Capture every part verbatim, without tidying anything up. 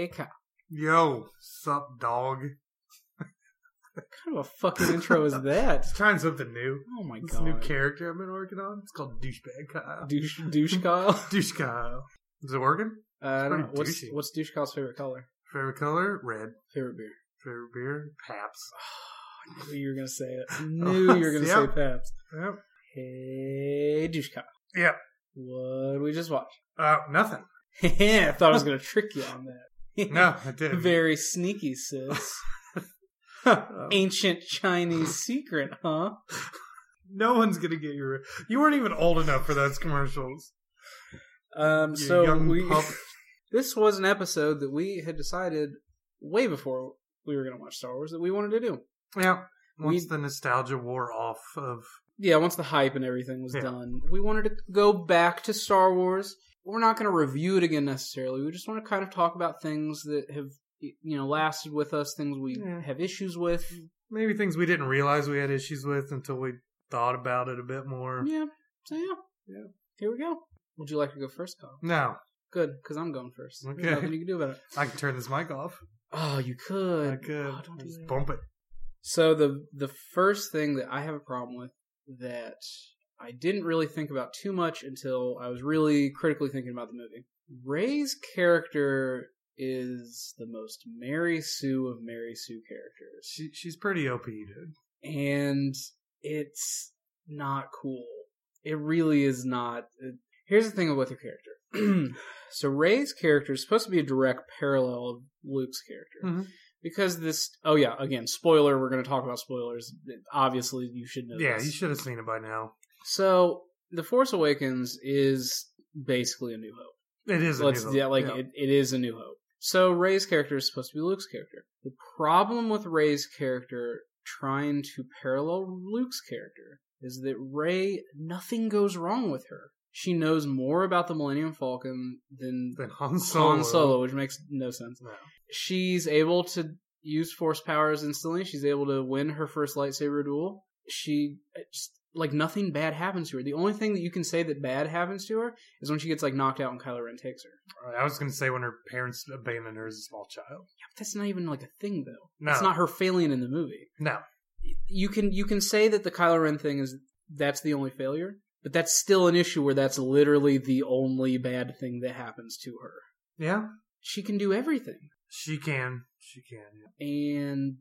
Kyle. Yo, sup, dog? What kind of a fucking intro is that? Just trying something new. Oh my It's god. a new character I've been working on. It's called Douchebag Kyle. Douche, douche Kyle? Douche Kyle. Is it working? Uh, I don't know. pretty What's, douchey. what's douche Kyle's favorite color? Favorite color? Red. Favorite beer? Favorite beer? Paps. I knew you were going to say it. I knew you were going to Yep. say Pabst. Yep. Hey, douche Kyle. Yep. What did we just watch? Uh, nothing. I thought I was going to trick you on that. No, I didn't. Very sneaky, sis. Um, Ancient Chinese secret, huh? No one's gonna get your... You weren't even old enough for those commercials. Um, You so young we... pup. This was an episode that we had decided way before we were going to watch Star Wars that we wanted to do. Yeah. Once We- the nostalgia wore off of... Yeah, once the hype and everything was Yeah. done, we wanted to go back to Star Wars. We're not going to review it again necessarily. We just want to kind of talk about things that have, you know, lasted with us, things we Yeah. have issues with. Maybe things we didn't realize we had issues with until we thought about it a bit more. Yeah, so yeah. Yeah. Here we go. Would you like to go first, Kyle? No. Good, because I'm going first. Okay. There's nothing you can do about it. I can turn this mic off. Oh, you could. I could. Oh, don't do Just that. bump it. So the the first thing that I have a problem with that I didn't really think about too much until I was really critically thinking about the movie. Rey's character is the most Mary Sue of Mary Sue characters. She, she's pretty O P, dude. And it's not cool. It really is not. It, here's the thing with her character. So Rey's character is supposed to be a direct parallel of Luke's character. Mm-hmm. Because this, oh yeah, again, spoiler, we're going to talk about spoilers. Obviously, you should know Yeah, this. you should have seen it by now. So, The Force Awakens is basically A New Hope. It is a Let's, new hope. yeah, like, Yeah. It, it is A New Hope. So, Rey's character is supposed to be Luke's character. The problem with Rey's character trying to parallel Luke's character is that Rey, nothing goes wrong with her. She knows more about the Millennium Falcon than Then Han Solo. Han Solo, which makes no sense. No. She's able to use force powers instantly. She's able to win her first lightsaber duel. She just, like, nothing bad happens to her. The only thing that you can say that bad happens to her is when she gets, like, knocked out and Kylo Ren takes her. I was going to say when her parents abandoned her as a small child. Yeah, but that's not even like a thing, though. No. It's not her failing in the movie. No. You can you can say that the Kylo Ren thing is that's the only failure, but that's still an issue where that's literally the only bad thing that happens to her. Yeah, She can do everything. she can. She can, yeah. And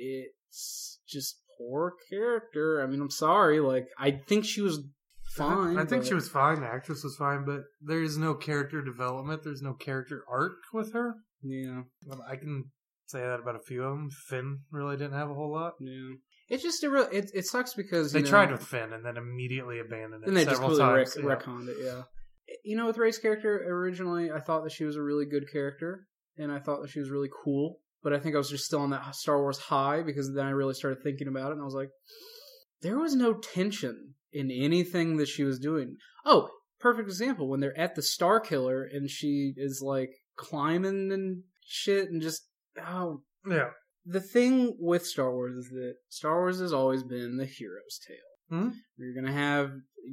it's just poor character. I mean, I'm sorry. Like, I think she was fine. I think but- she was fine. The actress was fine, but there is no character development. There's no character arc with her. Yeah, I can say that about a few of them. Finn really didn't have a whole lot. yeah. It's just a real. It it sucks because They you know, tried with Finn and then immediately abandoned it and they just several completely times. rec- retconned it. Yeah. You know, with Rey's character originally, I thought that she was a really good character, and I thought that she was really cool. But I think I was just still on that Star Wars high because then I really started thinking about it, and I was like, there was no tension in anything that she was doing. Oh, perfect example when they're at the Star Killer and she is like climbing and shit, and just oh. Yeah. The thing with Star Wars is that Star Wars has always been the hero's tale. Hmm? You're going to have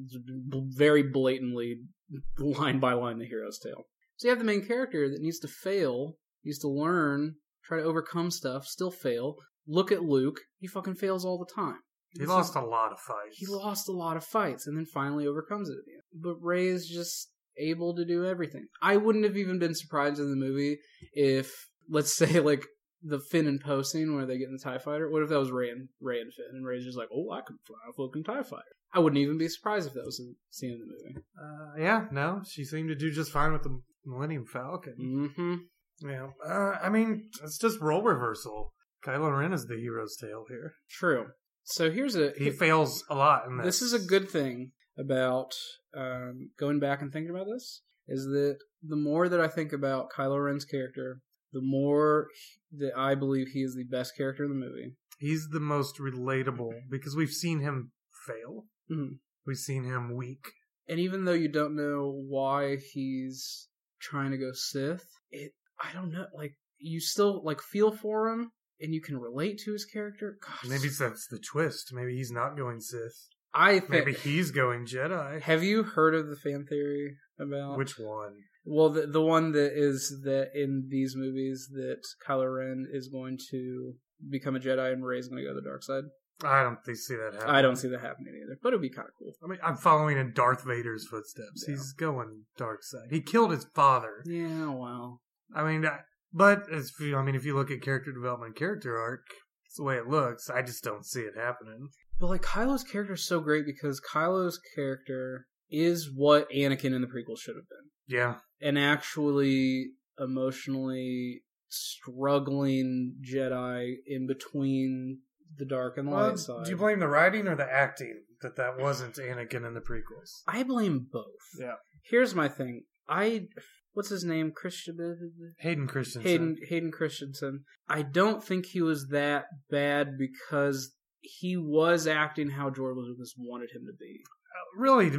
very blatantly, line by line, the hero's tale. So you have the main character that needs to fail, needs to learn, try to overcome stuff, still fail. Look at Luke. He fucking fails all the time. He It's lost just- a lot of fights. He lost a lot of fights and then finally overcomes it at the end. But Rey is just able to do everything. I wouldn't have even been surprised in the movie if, let's say, like, the Finn and Poe scene where they get in the TIE fighter. What if that was Rey and Rey and Finn, and Rey's just like, "Oh, I can fly a fucking TIE fighter." I wouldn't even be surprised if that was a scene in the movie. Uh, yeah, no, she seemed to do just fine with the Millennium Falcon. Mm-hmm. Yeah, uh, I mean, it's just role reversal. Kylo Ren is the hero's tale here. True. So here's a He fails a lot in this. this is a good thing about um, going back and thinking about this, is that the more that I think about Kylo Ren's character, the more that I believe he is the best character in the movie. He's the most relatable because we've seen him fail. Mhm. We've seen him weak. And even though you don't know why he's trying to go Sith, it I don't know, like, you still, like, feel for him, and you can relate to his character. Gosh, Maybe that's the twist. Maybe he's not going Sith. I think. Maybe he's going Jedi. Have you heard of the fan theory about? Which one? Well, the the one that is that in these movies that Kylo Ren is going to become a Jedi and Rey's going to go to the dark side. I don't think see that happening. I don't see that happening either, but it'd be kind of cool. I mean, I'm following in Darth Vader's footsteps. Yeah. He's going dark side. He killed his father. Yeah, well, I mean, I- but as I mean, if you look at character development, character arc, it's the way it looks. I just don't see it happening. but like Kylo's character is so great because Kylo's character is what Anakin in the prequels should have been, Yeah, an actually emotionally struggling Jedi in between the dark and the well, light side. do you blame the writing or the acting that that wasn't Anakin in the prequels? I blame both. Yeah, Here's my thing. I what's his name? Christian Hayden Christensen. Hayden Hayden Christensen. I don't think he was that bad because he was acting how George Lucas wanted him to be. Uh, really,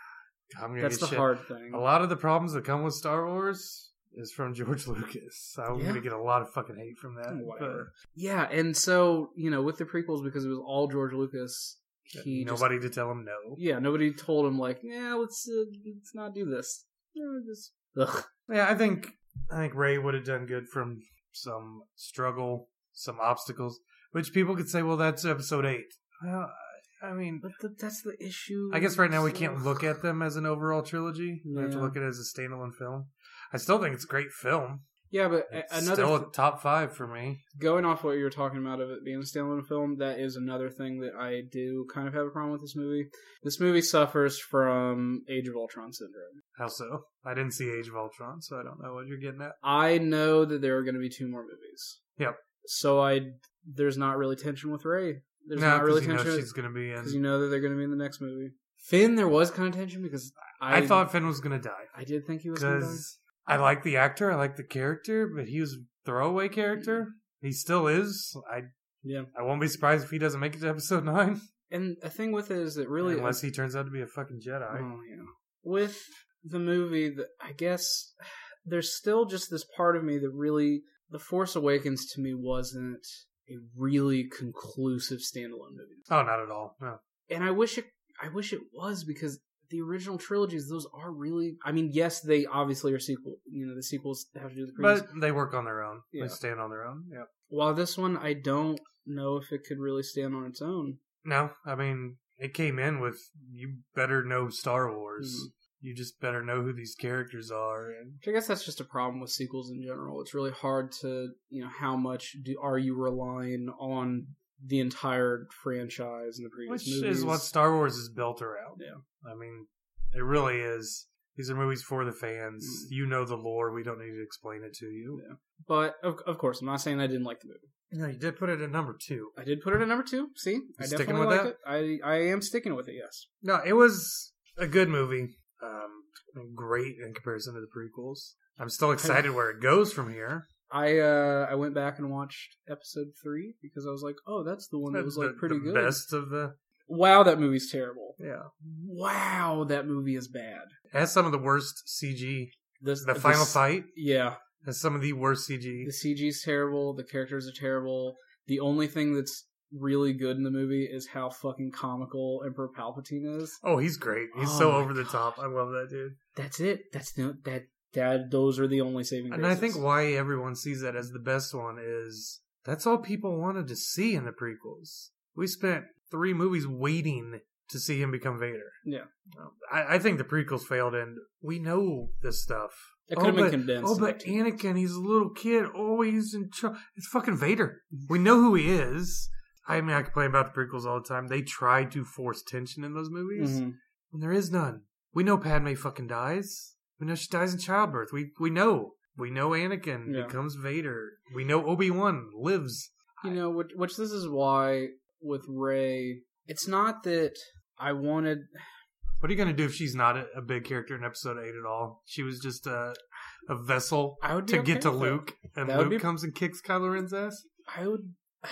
I'm gonna That's get the shit. hard thing. A lot of the problems that come with Star Wars is from George Lucas. I'm Yeah. gonna get a lot of fucking hate from that. Whatever. Yeah, and so, you know, with the prequels, because it was all George Lucas, but he nobody to tell him no. Just, yeah, nobody told him like, yeah, let's uh, let's not do this. Yeah, just ugh. Yeah, I think I think Ray would have done good from some struggle, some obstacles, which people could say, well, that's episode eight. Well, I mean, But the, that's the issue. I guess right now we So- can't look at them as an overall trilogy. We have to Yeah. look at it as a standalone film. I still think it's a great film. Yeah, but a- It's another still th- a top five for me. going off what you were talking about of it being a standalone film, that is another thing that I do kind of have a problem with this movie. This movie suffers from Age of Ultron syndrome. How so? I didn't see Age of Ultron, so I don't know what you're getting at. I know that there are going to be two more movies. Yep. So I there's not really tension with Rey. There's no, not really you know tension she's going to be in. because you know that they're going to be in the next movie. Finn, there was kind of tension because I, I thought Finn was going to die. I did think he was going to die. Because I like the actor, I like the character, but he was a throwaway character. He still is. I Yeah. I won't be surprised if he doesn't make it to episode nine. And the thing with it is that really, Unless he turns out to be a fucking Jedi. oh yeah, with the movie, that I guess there's still just this part of me that really, The Force Awakens to me wasn't a really conclusive standalone movie, Oh, not at all. No. and I wish it, I wish it was because the original trilogies, those are really, I mean, yes, they obviously are sequel, you know, the sequels have to do with the previous. But they work on their own. Yeah. They stand on their own. Yeah. While this one, I don't know if it could really stand on its own. No, I mean, it came in with, you better know Star Wars. Mhm. You just better know who these characters are. And Which I guess that's just a problem with sequels in general. It's really hard to, you know, how much do, are you relying on the entire franchise in the previous Which movies? is what Star Wars is built around. Yeah. I mean, it really is. These are movies for the fans. Mm. You know the lore. We don't need to explain it to you. Yeah. But of, of course, I'm not saying I didn't like the movie. No, you did put it at number two. I did put it at number two. See, I sticking definitely with like that? it. I I am sticking with it. Yes. No, it was a good movie. Um, great in comparison to the prequels. I'm still excited where it goes from here. I uh I went back and watched episode three because I was like, oh, that's the one that was The- like pretty the good. Best of the Wow, that movie's terrible. yeah. Wow, that movie is bad. It has some of the worst C G. This, The final this- fight Yeah. has some of the worst C G. The C G's terrible. The characters are terrible. The only thing that's really good in the movie is how fucking comical Emperor Palpatine is. Oh, he's great. He's Oh so my over the God. top. I love that dude. That's it. That's the that that. Those are the only saving graces. And I think why everyone sees that as the best one is that's all people wanted to see in the prequels. We spent three movies waiting to see him become Vader. Yeah. I, I think the prequels failed, and we know this stuff. it could have oh, been but, condensed. Oh, in but like two- Anakin, he's a little kid. Oh, he's in charge. It's fucking Vader. We know who he is. I mean, I complain about the prequels all the time. They tried to force tension in those movies, Mhm. and there is none. We know Padme fucking dies. We know she dies in childbirth. We we know. We know Anakin Yeah. becomes Vader. We know Obi-Wan lives. You know, which, which this is why with Rey, it's not that I wanted. What are you going to do if she's not a, a big character in episode eight at all? She was just a, a vessel I would be to okay get to with that. Luke, and That would Luke be- comes and kicks Kylo Ren's ass? I would.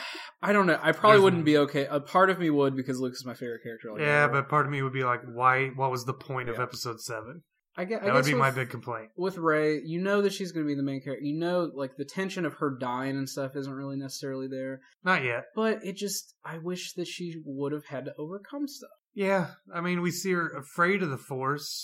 I don't know. I probably There's- wouldn't be okay. A part of me would because Luke is my favorite character. Like Yeah, ever. but part of me would be like, why? What was the point of Yeah. episode seven? I guess, I That would guess be with, my big complaint. with Rey, you know that she's going to be the main character. You know, like the tension of her dying and stuff isn't really necessarily there. Not yet. But it just, I wish that she would have had to overcome stuff. Yeah, I mean, we see her afraid of the Force.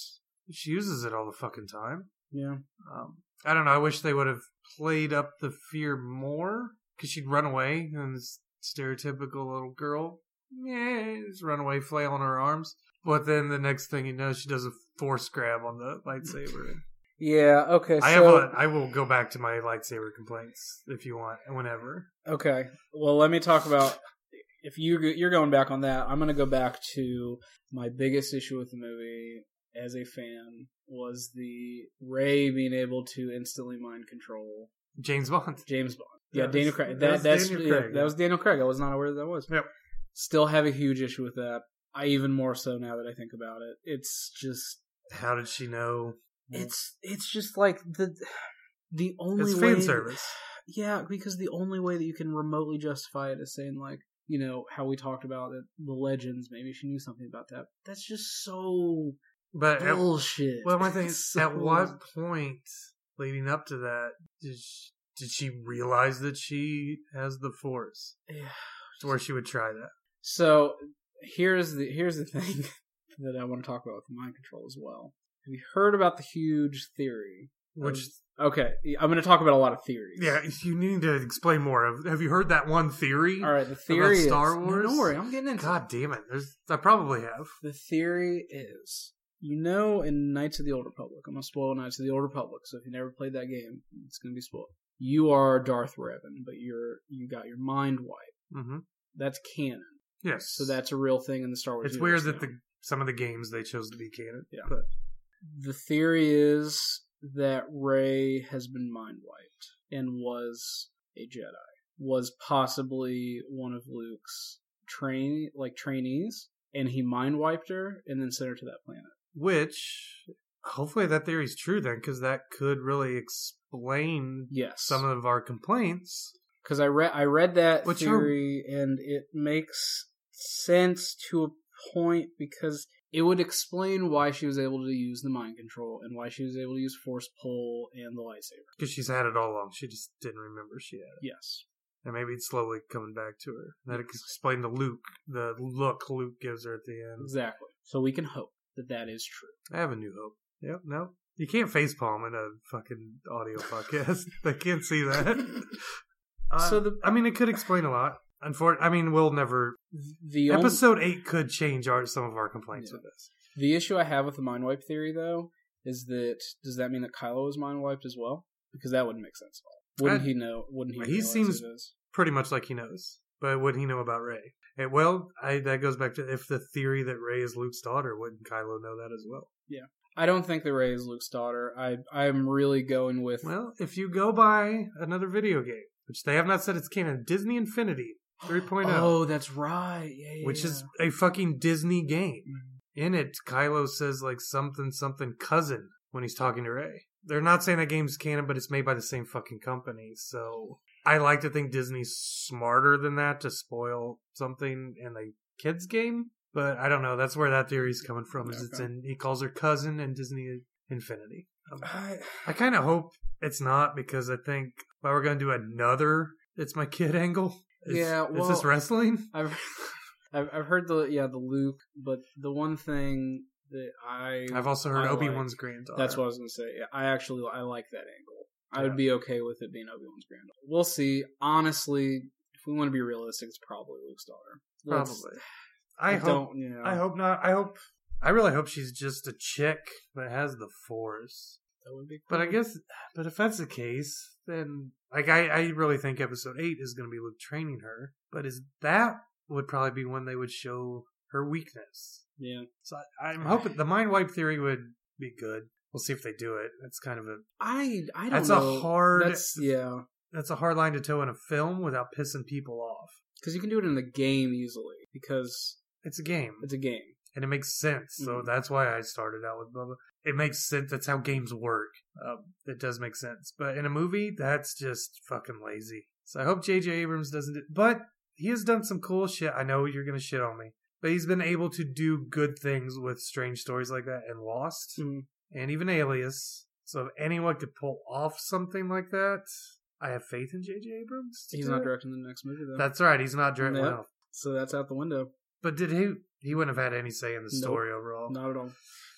She uses it all the fucking time. Yeah. Um, I don't know. I wish they would have played up the fear more because she'd run away and this stereotypical little girl, yeah, just run away, flail on her arms. But then the next thing you know, she does a force grab on the lightsaber. Yeah. Okay. I so, have a, I will go back to my lightsaber complaints if you want, whenever. Okay. Well, let me talk about if you you're going back on that. I'm going to go back to my biggest issue with the movie as a fan was the Rey being able to instantly mind control James Bond. James Bond. Yeah, that Daniel was, Craig. That, That, was that's Daniel yeah, Craig, that yeah. was Daniel Craig. I was not aware that, that was. Yep. Still have a huge issue with that. I even more so now that I think about it. It's just How did she know? it's it's just like the the only It's way fan service. Yeah, because the only way that you can remotely justify it is saying like, you know, how we talked about it, the legends, maybe she knew something about that. That's just so But at, bullshit. well, my thing It's is, so- at what point leading up to that did she, did she realize that she has the Force? Yeah. To where she would try that. So here's the here's the thing that I want to talk about with mind control as well. Have you heard about the huge theory? Which, Okay, I'm going to talk about a lot of theories. yeah, you need to explain more. Have you heard that one theory? All right, the theory about Star is, Wars? No, don't worry, I'm getting into God it. damn it! There's, I probably have. The theory is, you know, in Knights of the Old Republic, I'm going to spoil Knights of the Old Republic, so if you never played that game, it's going to be spoiled. You are Darth Revan, but you're you got your mind wiped. Mm-hmm. That's canon. Yes. So that's a real thing in the Star Wars It's universe weird that now. the some of the games they chose to be canon. Yeah. But The theory is that Rey has been mind wiped and was a Jedi. Was possibly one of Luke's train like trainees, and he mind wiped her and then sent her to that planet. which, hopefully that theory's true then, because that could really explain Yes, some of our complaints. because I read I read that Which theory and it makes sense to a point because it would explain why she was able to use the mind control and why she was able to use force pull and the lightsaber. Because she's had it all along. She just didn't remember she had it. Yes. And maybe it's slowly coming back to her. That could explain the Luke, the look Luke gives her at the end. Exactly. So we can hope that that is true. I have a new hope. Yep, no. You can't facepalm in a fucking audio podcast. They can't see that. Uh, So the- I mean, it could explain a lot. Unfortunately, I mean, we'll never. The only, Episode eight could change our some of our complaints Yeah. with this. the issue I have with the mind wipe theory, though, is that does that mean that Kylo was mind wiped as well? Because that wouldn't make sense at all. Wouldn't I- he know? Wouldn't he? He realize seems- it is? Pretty much like he knows. But what he know about Rey? And, well, I, that goes back to if the theory that Rey is Luke's daughter, wouldn't Kylo know that as well? I don't think that Rey is Luke's daughter. I I'm really going with Well, if you go by another video game, which they have not said it's canon, Disney Infinity three point oh. Oh, that's right. Yeah, yeah, which yeah. is a fucking Disney game. Mhm. In it, Kylo says like something something cousin when he's talking to Rey. They're not saying that game's canon, but it's made by the same fucking company. So I like to think Disney's smarter than that to spoil something in a kid's game. But I don't know. That's where that theory's coming from. Is Okay. it's in he calls her cousin in Disney Infinity. Um, I, I kind of hope it's not because I think if I were going to do another it's my kid angle. Is, Yeah, is this well, wrestling? I've I've I've heard the yeah the Luke, but the one thing that I I've also heard I Obi-Wan's like- granddaughter. That's what I was gonna say. Yeah, I actually I like that angle. I Yeah. would be okay with it being Obi-Wan's granddaughter. We'll see. Honestly, if we want to be realistic, it's probably Luke's daughter. Let's- Probably. I, I hope. don't. You know, I hope not. I hope. I really hope she's just a chick that has the Force. that would be. Cool. But I guess. But if that's the case, then like I, I really think Episode Eight is going to be Luke training her. But is that would probably be when they would show her weakness. Yeah, So I, I'm hoping the mind wipe theory would be good. We'll see if they do it. It's kind of a. I I don't That's know. a hard. That's yeah, That's a hard line to toe in a film without pissing people off. because you can do it in the game easily because It's a game. it's a game. And it makes sense. So Mhm. that's why I started out with Bubba. It makes sense. That's how games work. Um, it does make sense. But in a movie, that's just fucking lazy. So I hope J J Abrams doesn't do. But he has done some cool shit. I know you're going to shit on me. But he's been able to do good things with strange stories like that and Lost. Mhm. And even Alias. So if anyone could pull off something like that, I have faith in J J Abrams. to He's do not it. directing the next movie though. That's right. He's not directing. Yep. So that's out the window. But did he? He wouldn't have had any say in the Nope. story overall. Not at all.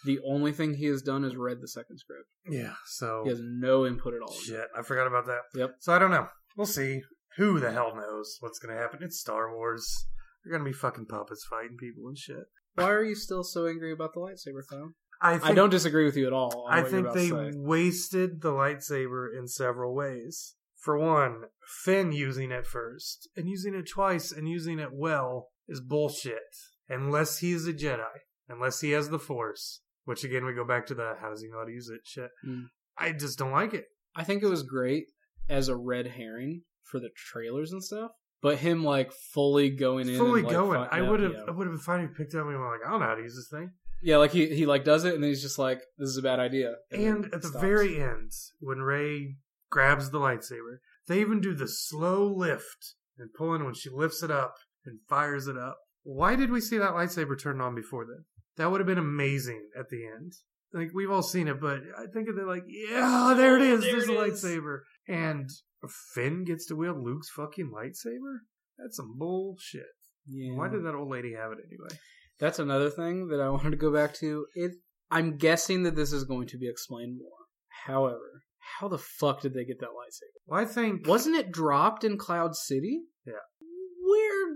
The only thing he has done is read the second script. Yeah, so He has no input at all. shit, I forgot about that. Yep. So I don't know. We'll see. Who the hell knows what's gonna happen? It's Star Wars. They're gonna be fucking puppets fighting people and shit. Why are you still so angry about the lightsaber, Kyle? I think, I don't disagree with you at all. on I what think you're they about to say. wasted the lightsaber in several ways. For one, Finn using it first, and using it twice, and using it well is bullshit. Unless he's a Jedi. Unless he has the Force. Which again, we go back to the how does he know how to use it shit. Mm. I just don't like it. I think it was great as a red herring for the trailers and stuff. But him, like, fully going in. Fully and, like, going. fi- I yeah, would have yeah. I would have been fine if he picked it up and went like, I don't know how to use this thing. Yeah, like, he, he like, does it, and then he's just like, this is a bad idea. And then at the stops. very end, when Rey grabs the lightsaber, they even do the slow lift and pull in when she lifts it up and fires it up. Why did we see that lightsaber turn on before then? That would have been amazing at the end. Like, we've all seen it, but I think they're like, yeah, there it is. There There's it a is. lightsaber. And Finn gets to wield Luke's fucking lightsaber? That's some bullshit. Yeah. Why did that old lady have it anyway? That's another thing that I wanted to go back to. It. I'm guessing that this is going to be explained more. However, how the fuck did they get that lightsaber? Well, I think... Wasn't it dropped in Cloud City? Yeah. Where?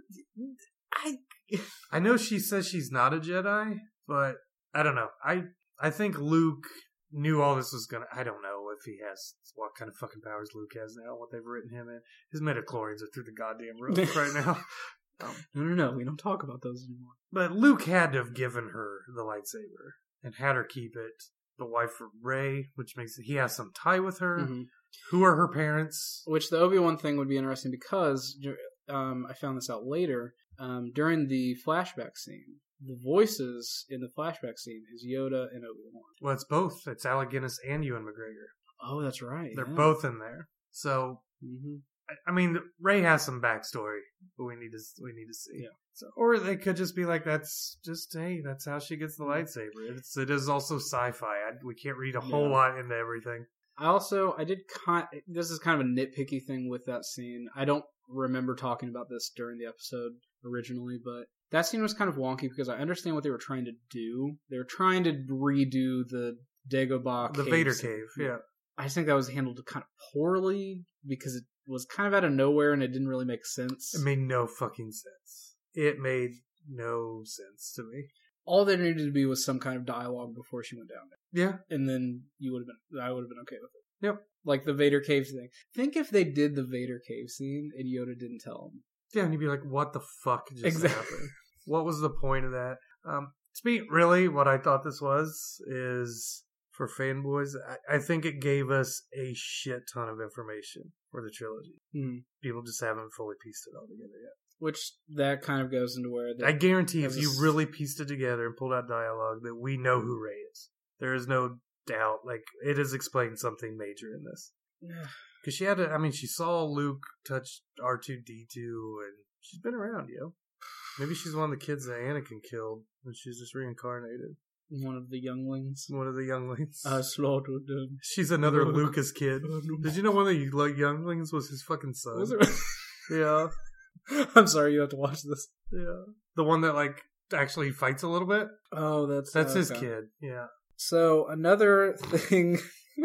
I. I know she says she's not a Jedi, but I don't know. I I think Luke knew all this was gonna... I don't know if he has... what kind of fucking powers Luke has now, what they've written him in. His midichlorians are through the goddamn roof right now. Um, No, no, no. We don't talk about those anymore. but Luke had to have given her the lightsaber and had her keep it. The wife of Rey, which makes it... He has some tie with her. Mm-hmm. Who are her parents? Which the Obi-Wan thing would be interesting because um, I found this out later. Um, during the flashback scene, the voices in the flashback scene is Yoda and Obi-Wan. Well, it's both. It's Alec Guinness and Ewan McGregor. Oh, that's right. They're yeah. both in there. So... Mm-hmm. I mean, Rey has some backstory, but we need to we need to see. Yeah. So, or they could just be like, "That's just hey, that's how she gets the lightsaber." It's it is also sci-fi. I, we can't read a whole Yeah. lot into everything. I also I did kind. This is kind of a nitpicky thing with that scene. I don't remember talking about this during the episode originally, but that scene was kind of wonky because I understand what they were trying to do. They were trying to redo the Dagobah, The cave Vader scene. cave, yeah. I just think that was handled kind of poorly because it was kind of out of nowhere and it didn't really make sense. It made no fucking sense. It made no sense to me. All there needed to be was some kind of dialogue before she went down there, Yeah, and then you would have been. I would have been okay with it. Yep. Like the Vader cave thing. Think if they did the Vader cave scene and Yoda didn't tell him. yeah, and you'd be like, "What the fuck just Exactly. happened? What was the point of that?" Um, to me, really, what I thought this was is for fanboys. I, I think it gave us a shit ton of information for the trilogy. Hmm. People just haven't fully pieced it all together yet. Which that kind of goes into where the, I guarantee there if you was- really pieced it together and pulled out dialogue, that we know who Rey is. There is no doubt. Like, it has explained something major in this. Because she had to, I mean, she saw Luke touch R two D two, and she's been around, yo. Maybe she's one of the kids that Anakin killed, and she's just reincarnated. one of the younglings. One of the younglings. I slaughtered them. She's another Luke. Lucas kid. Did you know one of the like, younglings was his fucking son? Was it? Yeah. I'm sorry, you have to watch this. Yeah. The one that, like, actually fights a little bit? Oh, that's That's his okay. kid. Yeah. So another thing,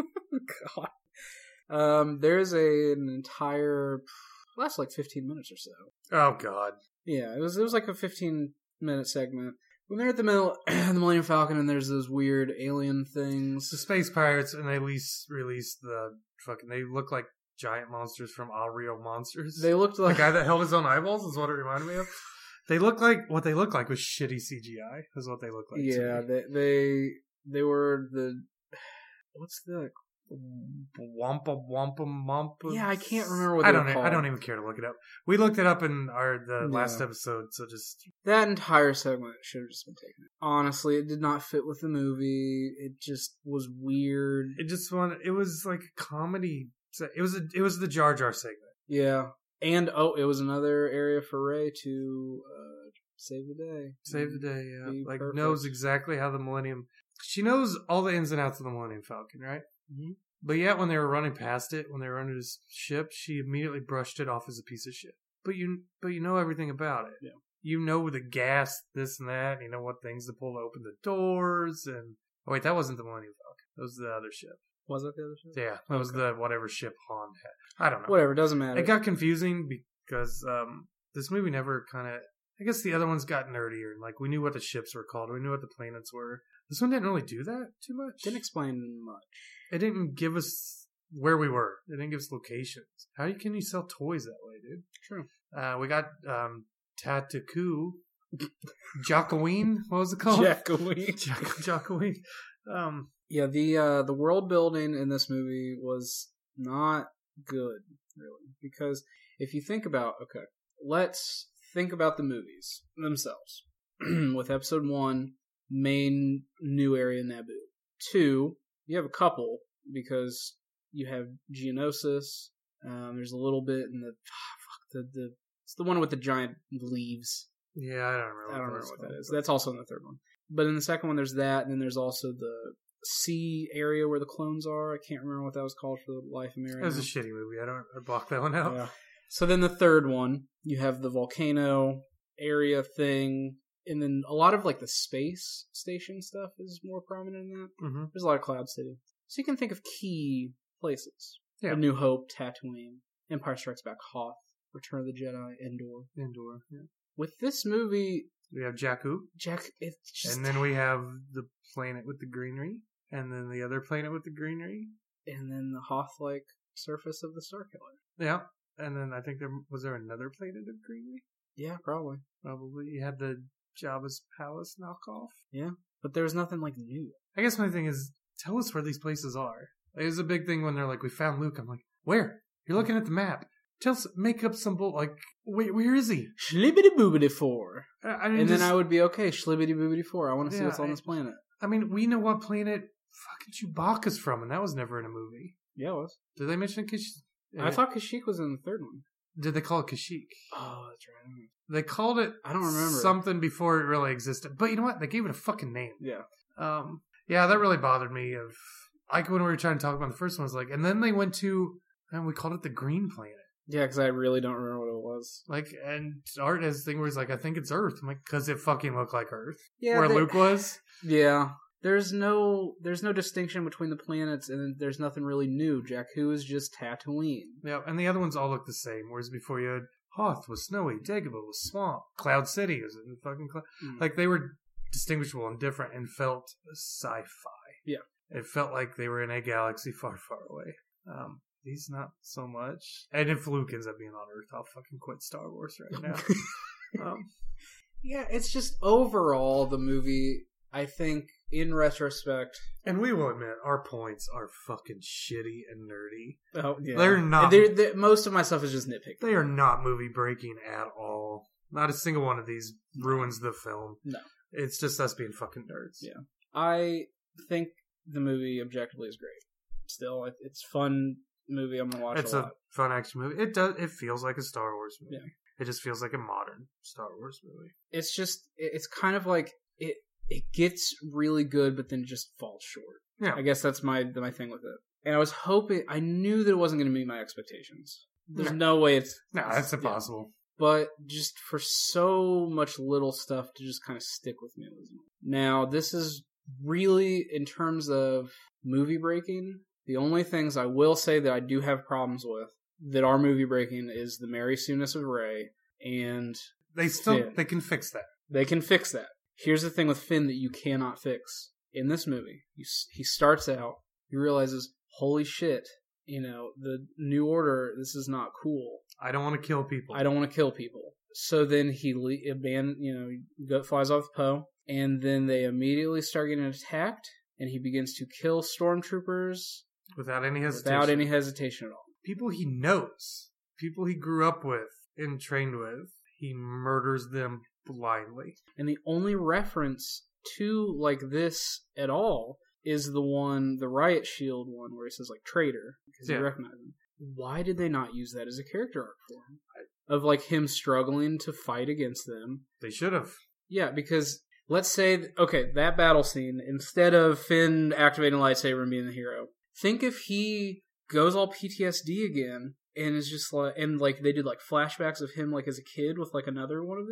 God, um, there's a, an entire last like fifteen minutes or so. Oh, God. Yeah, it was it was like a fifteen minute segment when they're at the middle, the Millennium Falcon, and there's those weird alien things. The space pirates, and they least released the fucking. They look like giant monsters from All Real Monsters. They looked the like guy that held his own eyeballs is what it reminded me of. They look like what they look like was shitty C G I. Is what they look like. to yeah, me. they they they were the what's the Wampa Wampa Wampa. yeah I can't remember what I they don't. were e- called. I don't even care to look it up. We looked it up in our the Yeah. last episode, so just That entire segment should have just been taken. Honestly, it did not fit with the movie. It just was weird. it just wanted. It was like a comedy. It was a. It was the Jar Jar segment. Yeah. And, oh, it was another area for Rey to uh, save the day. Save the day, yeah. Be Like, perfect. knows exactly how the Millennium... She knows all the ins and outs of the Millennium Falcon, right? Mhm. But yet, when they were running past it, when they were under his ship, she immediately brushed it off as a piece of shit. But you but you know everything about it. Yeah. You know the gas, this and that, and you know what things to pull to open the doors, and Oh, wait, that wasn't the Millennium Falcon. That was the other ship. Was that the other ship? Yeah, that was Okay. the whatever ship Han had. I don't know. Whatever, doesn't matter. It got confusing because um, this movie never kind of. I guess the other ones got nerdier. Like we knew what the ships were called. We knew what the planets were. This one didn't really do that too much. Didn't explain much. It didn't give us where we were. It didn't give us locations. How can you sell toys that way, dude? True. Uh, we got um, Tataku, Jacqueline. What was it called? Jacqueline. Jacqueline. Um, Yeah, the uh, the world building in this movie was not good, really, because if you think about, okay, let's think about the movies themselves. With episode one, main new area Naboo. Two, you have a couple because you have Geonosis. Um, there's a little bit in the fuck the the it's the one with the giant leaves. yeah, I don't remember. I don't what remember what that called, is. but- That's also in the third one. But in the second one, there's that, and then there's also the sea area where the clones are. I can't remember what that was called for the life of me right That was now. a shitty movie. I don't. I blocked that one out. Yeah. So then the third one, you have the volcano area thing, and then a lot of like the space station stuff is more prominent in that. Mm-hmm. There's a lot of Cloud City, so you can think of key places: Yeah. A New Hope, Tatooine, Empire Strikes Back, Hoth, Return of the Jedi, Endor. Endor. Yeah. With this movie, We have Jakku, Jack, it's just and then we have the planet with the greenery, and then the other planet with the greenery. and then the Hoth-like surface of the Star Killer. Yeah. And then I think there was there another planet of greenery. Yeah, probably. Probably you had the Jabba's palace knockoff. But there's nothing like new. I guess my thing is, tell us where these places are. It was a big thing when they're like, we found Luke. I'm like, where? You're looking at the map. Tell us, make up some bull. Like, wait, where is he? Schlibbity boobity four. I, I mean, And just, then I would be okay, schlibbity boobity four. I want to see Yeah, what's on I- this planet. I mean, we know what planet fucking Chewbacca's from, and that was never in a movie. Yeah, it was. Did they mention Kashyyyk? I thought Kashyyyk was in the third one. Did they call it Kashyyyk? Oh, that's right. They called it I don't remember. something before it really existed. But you know what? They gave it a fucking name. Yeah. Um, yeah, that really bothered me. Of like when we were trying to talk about the first one, I was like, and then they went to, and we called it the Green Planet. Yeah, because I really don't remember what it was. Like, and Art has a thing where he's like, I think it's Earth. I'm like, because it fucking looked like Earth. Yeah, where they- Luke was. Yeah. There's no there's no distinction between the planets, and there's nothing really new. Jakku is just Tatooine. Yeah, and the other ones all look the same. Whereas before you had Hoth was snowy, Dagobah was swamp, Cloud City was in fucking cloud. Mm. Like they were distinguishable and different and felt sci-fi. Yeah. It felt like they were in a galaxy far, far away. Um, these not so much. And if Luke ends up being on Earth, I'll fucking quit Star Wars right now. um, Yeah, it's just overall the movie, I think, in retrospect. and we will admit, our points are fucking shitty and nerdy. Oh, yeah. They're not. They're, they're, most of my stuff is just nitpicking. They are not movie breaking at all. Not a single one of these ruins the film. No. It's just us being fucking nerds. Yeah. I think the movie objectively is great. Still, it, it's a fun movie. I'm gonna watch It's a a lot. fun action movie. It does. It feels like a Star Wars movie. Yeah. It just feels like a modern Star Wars movie. It's just, it- it's kind of like it. It gets really good, but then just falls short. Yeah. I guess that's my my thing with it. And I was hoping, I knew that it wasn't going to meet my expectations. There's no way it's No, that's yeah. impossible. But just for so much little stuff to just kind of stick with me. Now, this is really, in terms of movie breaking, the only things I will say that I do have problems with that are movie breaking is the Mary Sue-ness of Rey, and They still Finn. they can fix that. they can fix that. Here's the thing with Finn that you cannot fix. In this movie, you, s- he starts out, he realizes, holy shit, you know, the New Order, this is not cool. I don't want to kill people. I don't want to kill people. So then he le- aban- you know, he go- flies off Poe, and then they immediately start getting attacked, and he begins to kill stormtroopers without any hesitation. without any hesitation at all. people he knows, people he grew up with and trained with, he murders them blindly. And the only reference to like this at all is the one, the Riot Shield one, where he says like traitor because Yeah. you recognize him. Why did they not use that as a character arc for him? Of like him struggling to fight against them. They should have. Yeah, because let's say, okay, that battle scene, instead of Finn activating a lightsaber and being the hero, think if he goes all P T S D again and is just like, and like they did like flashbacks of him like as a kid with like another one of them,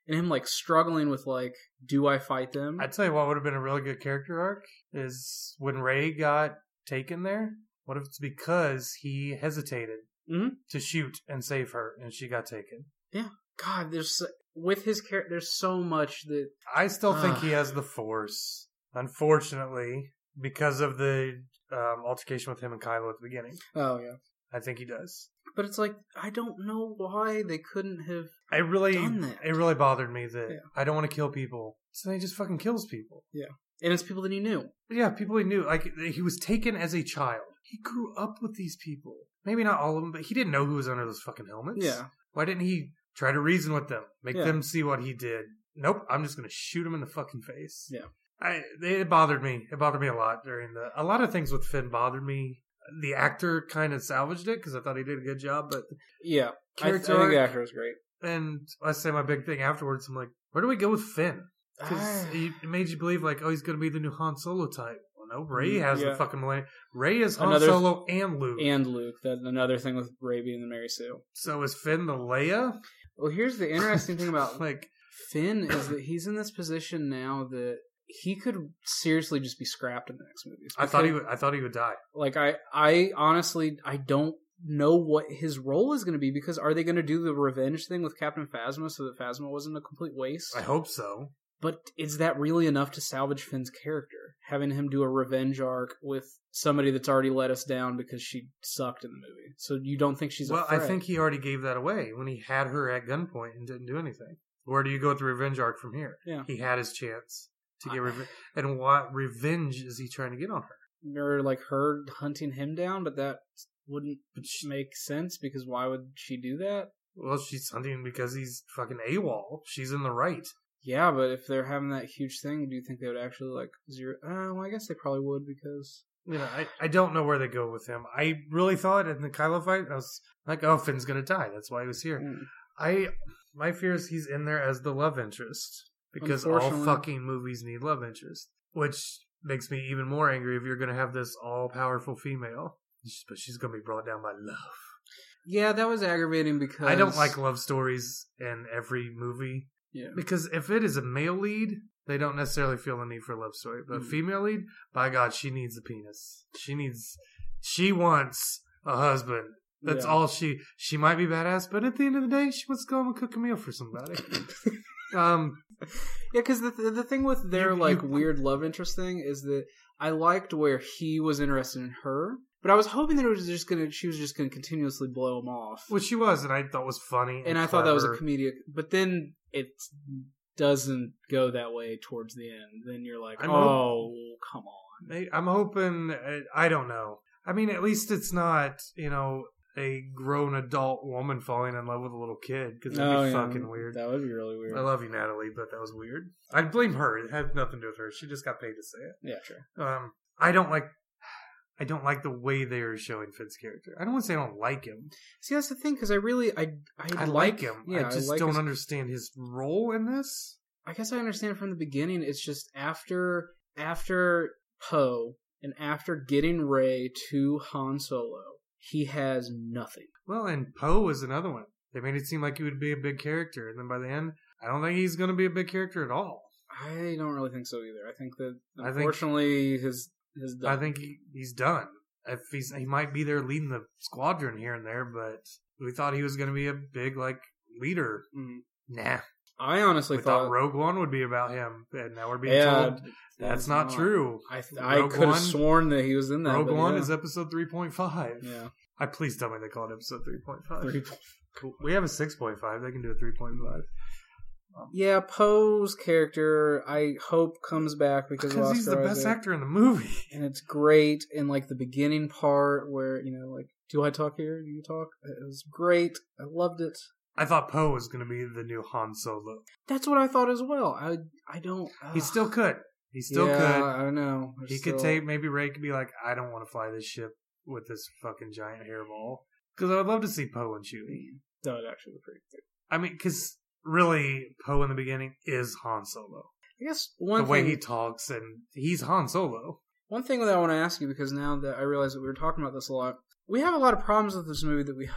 and him like struggling with like, do I fight them? I'd tell you what would have been a really good character arc is when Rey got taken there. What if it's because he hesitated mm-hmm. to shoot and save her, and she got taken? Yeah. God, there's with his character, there's so much that I still uh, think he has the Force. Unfortunately, because of the um, altercation with him and Kylo at the beginning. Oh yeah, I think he does. But it's like I don't know why they couldn't have. I really, done that. It really bothered me that yeah. I don't want to kill people, so he just fucking kills people. Yeah, and it's people that he knew. Yeah, people he knew. Like he was taken as a child. He grew up with these people. Maybe not all of them, but he didn't know who was under those fucking helmets. Yeah. Why didn't he try to reason with them, make yeah. them see what he did? Nope, I'm just gonna shoot him in the fucking face. Yeah. I, it bothered me. It bothered me a lot during the. A lot of things with Finn bothered me. The actor kind of salvaged it because I thought he did a good job, but yeah, character I, th- I think the arc, actor was great. And I say my big thing afterwards. I'm like, where do we go with Finn? Because it made you believe like, oh, he's going to be the new Han Solo type. Well, no, Rey has yeah. the fucking Millennium. Rey is Han another, Solo and Luke, and Luke. That's another thing with Rey being the Mary Sue. So is Finn the Leia? Well, here's the interesting thing about like Finn is that he's in this position now that he could seriously just be scrapped in the next movie. I thought he would. I thought he would die. Like I, I honestly, I don't know what his role is going to be because are they going to do the revenge thing with Captain Phasma so that Phasma wasn't a complete waste? I hope so. But is that really enough to salvage Finn's character? Having him do a revenge arc with somebody that's already let us down because she sucked in the movie. So you don't think she's a well? threat? I think he already gave that away when he had her at gunpoint and didn't do anything. Where do you go with the revenge arc from here? Yeah, he had his chance to get revenge. And what revenge is he trying to get on her? Or like her hunting him down, but that wouldn't make sense because why would she do that? Well, she's hunting because he's fucking AWOL. She's in the right. Yeah, but if they're having that huge thing, do you think they would actually like zero? Uh, well, I guess they probably would because you know I, I don't know where they go with him. I really thought in the Kylo fight I was like, oh, Finn's gonna die. That's why he was here. Mm. I my fear is he's in there as the love interest because all fucking movies need love interest, which makes me even more angry if you're gonna have this all powerful female, but she's gonna be brought down by love. Yeah, that was aggravating because I don't like love stories in every movie. Yeah. Because if it is a male lead, they don't necessarily feel the need for a love story. But mm. female lead, by God, she needs a penis. She needs, she wants a husband. That's yeah. all she, she might be badass, but at the end of the day, she wants to go home and cook a meal for somebody. um, yeah, because the, the thing with their you, like you, weird love interest thing is that I liked where he was interested in her. But I was hoping that it was just gonna. She was just gonna continuously blow him off. Well, she was, and I thought was funny, and, and I clever. thought that was a comedic. But then it doesn't go that way towards the end. Then you're like, I'm oh, hope, come on. I'm hoping. I don't know. I mean, at least it's not, you know, a grown adult woman falling in love with a little kid because that'd oh, be yeah. fucking weird. That would be really weird. I love you, Natalie, but that was weird. I'd blame her. It had nothing to do with her. She just got paid to say it. Yeah, sure. Um, I don't like. I don't like the way they are showing Finn's character. I don't want to say I don't like him. See, that's the thing, because I really, I, I, I like, like him. Yeah, I just I like don't his, understand his role in this. I guess I understand from the beginning. It's just after, after Poe and after getting Rey to Han Solo, he has nothing. Well, and Poe was another one. They made it seem like he would be a big character, and then by the end, I don't think he's going to be a big character at all. I don't really think so either. I think that, I unfortunately, think, his... I think he, he's done. If he's he might be there leading the squadron here and there, but we thought he was going to be a big like leader. Mm. Nah, I honestly we thought, thought Rogue One would be about him, and now we're being yeah, told that's not, not true. I th- I could have sworn that he was in that. Rogue One yeah. is episode three point five. Yeah, I please tell me they call it episode three point five. Three. Cool. We have a six point five. They can do a three point five. Yeah, Poe's character, I hope comes back because, because he's the best Isaac. actor in the movie, and it's great. In like the beginning part where you know, like, do I talk here? Do you talk? It was great. I loved it. I thought Poe was going to be the new Han Solo. That's what I thought as well. I I don't. Ugh. He still could. He still yeah, could. I know. There's he still... could take maybe Rey could be like, I don't want to fly this ship with this fucking giant hairball because I would love to see Poe and Chewie. That would actually be pretty good. I mean, because. Really, Poe in the beginning is Han Solo. I guess one the way thing, he talks, and he's Han Solo. One thing that I want to ask you, because now that I realize that we were talking about this a lot, we have a lot of problems with this movie that we hope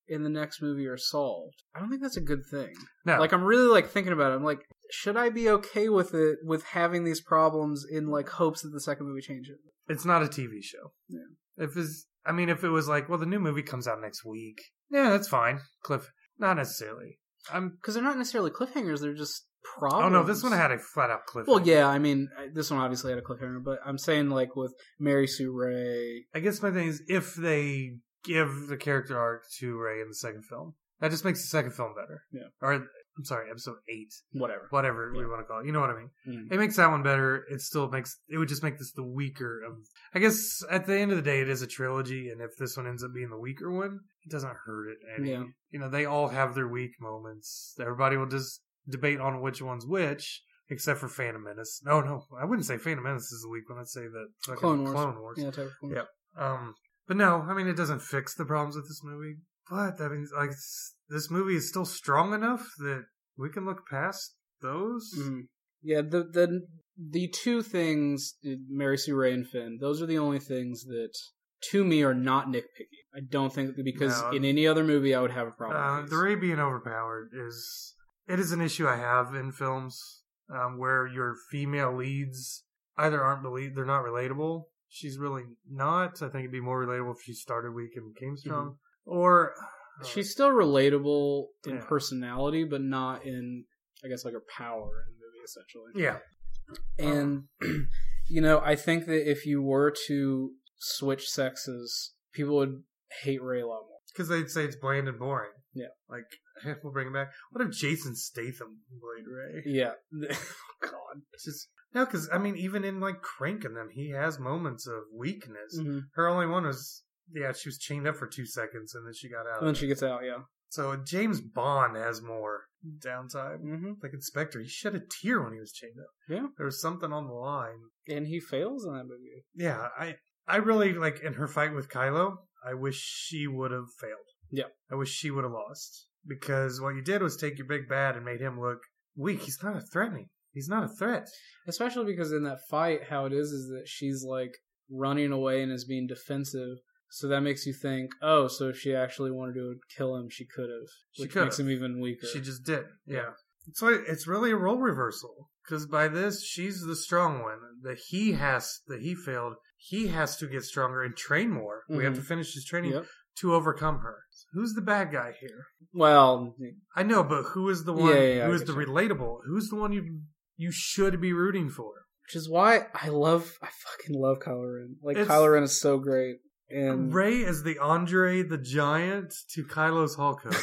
in the next movie are solved, I don't think that's a good thing. No. Like, I'm really, like, thinking about it. I'm like, should I be okay with it, with having these problems in, like, hopes that the second movie changes? It's not a T V show. Yeah. If it's, I mean, if it was like, well, the new movie comes out next week. Yeah, that's fine. Cliff, not necessarily. I'm Because they're not necessarily cliffhangers, they're just problems. Oh no, this one had a flat out cliffhanger. Well, yeah, I mean, this one obviously had a cliffhanger, but I'm saying, like, with Mary Sue Ray. I guess my thing is, if they give the character arc to Ray in the second film, that just makes the second film better. Yeah. Or, I'm sorry, episode eight. Whatever. Whatever Yeah. we want to call it. You know what I mean? Mm. It makes that one better. It still makes, it would just make this the weaker of, I guess at the end of the day, it is a trilogy, and if this one ends up being the weaker one, it doesn't hurt it any. Yeah. You know, they all have their weak moments. Everybody will just debate on which one's which, except for Phantom Menace. No, no, I wouldn't say Phantom Menace is the weak one. I'd say that fucking Clone Wars. Clone Wars. Yeah, type of Clone Wars. Yeah. Um, but no, I mean, it doesn't fix the problems with this movie. But that means, like, this movie is still strong enough that we can look past those. Mm-hmm. Yeah, the the the two things, Mary Sue Ray and Finn, those are the only things that, to me, are not nitpicky. I don't think, because No. in any other movie, I would have a problem Uh, with the these. Ray being overpowered is it is an issue I have in films um, where your female leads either aren't believe they're not relatable. She's really not. I think it'd be more relatable if she started weak and came strong, mm-hmm. or uh, she's still relatable in yeah. personality, but not in, I guess, like her power in the movie, essentially. Yeah, and um, you know, I think that if you were to switch sexes, people would hate Ray a lot more because they'd say it's bland and boring. Yeah, like we'll bring it back. What if Jason Statham played Ray? Yeah, God, it's just no, because I mean, even in like Crank and them, he has moments of weakness. Mm-hmm. Her only one was, yeah, she was chained up for two seconds and then she got out. And then she gets out, yeah. So James Bond has more downtime. Mm-hmm. Like Inspector, he shed a tear when he was chained up. Yeah, there was something on the line, and he fails in that movie. Yeah, I, I really like in her fight with Kylo. I wish she would have failed. Yeah, I wish she would have lost, because what you did was take your big bad and made him look weak. He's not a threatening. He's not a threat. Especially because in that fight, how it is is that she's like running away and is being defensive. So that makes you think, oh, so if she actually wanted to kill him, she could have. Which she makes him even weaker. She just did. Yeah. So it's really a role reversal. Because by this, she's the strong one. That he has, that he failed. He has to get stronger and train more. Mm-hmm. We have to finish his training yep. to overcome her. Who's the bad guy here? Well, I know, but who is the one? Yeah, yeah, yeah, who is the you. relatable? Who's the one you you should be rooting for? Which is why I love, I fucking love Kylo Ren. Like it's, Kylo Ren is so great. And Ray is the Andre the Giant to Kylo's Hulk Hogan.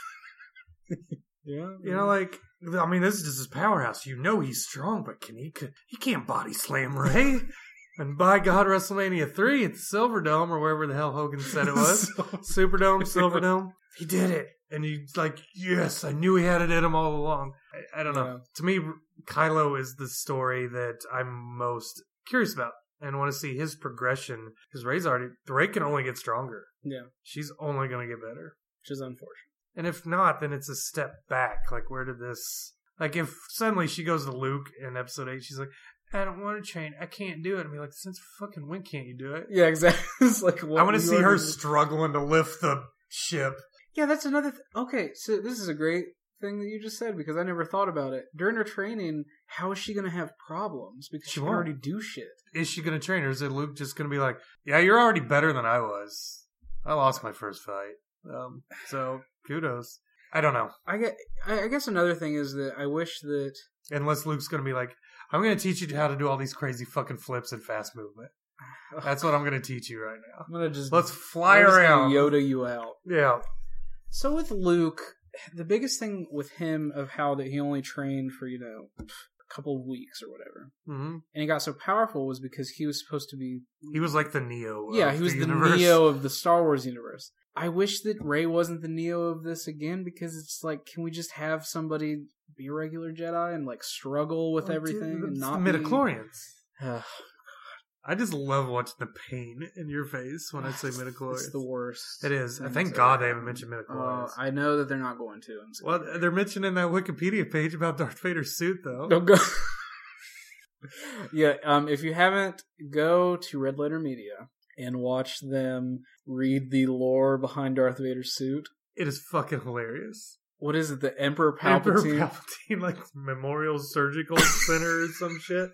Yeah, you know, like I mean, this is just his powerhouse. You know, he's strong, but can he? He can't body slam Ray. And by God, WrestleMania three at the Silverdome, or wherever the hell Hogan said it was, Superdome, Silverdome, he did it. And he's like, yes, I knew he had it in him all along. I, I don't know. Yeah. To me, Kylo is the story that I'm most curious about and want to see his progression. Because Ray's already, Ray can only get stronger. Yeah. She's only going to get better. Which is unfortunate. And if not, then it's a step back. Like, where did this, like, if suddenly she goes to Luke in episode eight, she's like, I don't want to train. I can't do it. And be like, since fucking when can't you do it? Yeah, exactly. It's like, what I want to see her struggling to lift the ship. Yeah, that's another th- okay, so this is a great thing that you just said, because I never thought about it. During her training, how is she going to have problems? Because she, she can already do shit. Is she going to train, or is it Luke just going to be like, yeah, you're already better than I was. I lost my first fight. Um, so, kudos. I don't know. I, get, I guess another thing is that I wish that... Unless Luke's going to be like, I'm going to teach you how to do all these crazy fucking flips and fast movement. That's what I'm going to teach you right now. I'm going to just... Let's fly I'm around. Just Yoda you out. Yeah. So with Luke, the biggest thing with him of how that he only trained for, you know, a couple of weeks or whatever. Mm-hmm. And he got so powerful was because he was supposed to be... He was like the Neo Yeah, of he was the, the universe. Neo of the Star Wars universe. I wish that Rey wasn't the Neo of this again, because it's like, can we just have somebody be a regular Jedi and like struggle with oh, everything dude, and not the midichlorians? Be... I just love watching the pain in your face when I say midichlorians. It's the worst. It is. Thank God they haven't mentioned midichlorians. Uh, I know that they're not going to. I'm well, they're mentioning that Wikipedia page about Darth Vader's suit, though. Don't go. Yeah, um, if you haven't, go to Red Letter Media and watch them read the lore behind Darth Vader's suit. It is fucking hilarious. What is it? The Emperor Palpatine? Emperor Palpatine, like Memorial Surgical Center or some shit.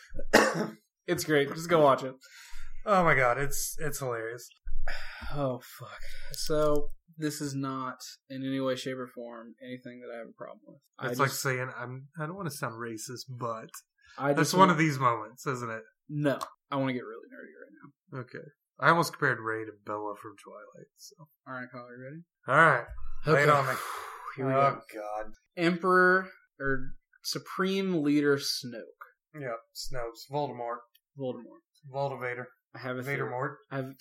It's great. Just go watch it. Oh my god, it's it's hilarious. Oh, fuck. So, this is not, in any way, shape, or form, anything that I have a problem with. It's I like just, saying, I'm, I don't want to sound racist, but I that's just one want, of these moments, isn't it? No. I want to get really nerdy right now. Okay. I almost compared Rey to Bella from Twilight. So. Alright, Kyle, you ready? Alright. Lay it on me. Here we oh, go. God. Emperor, or Supreme Leader Snoke. Yeah, Snopes. Voldemort. Voldemort. Voldivator. I have a theory. Vadermort. I have,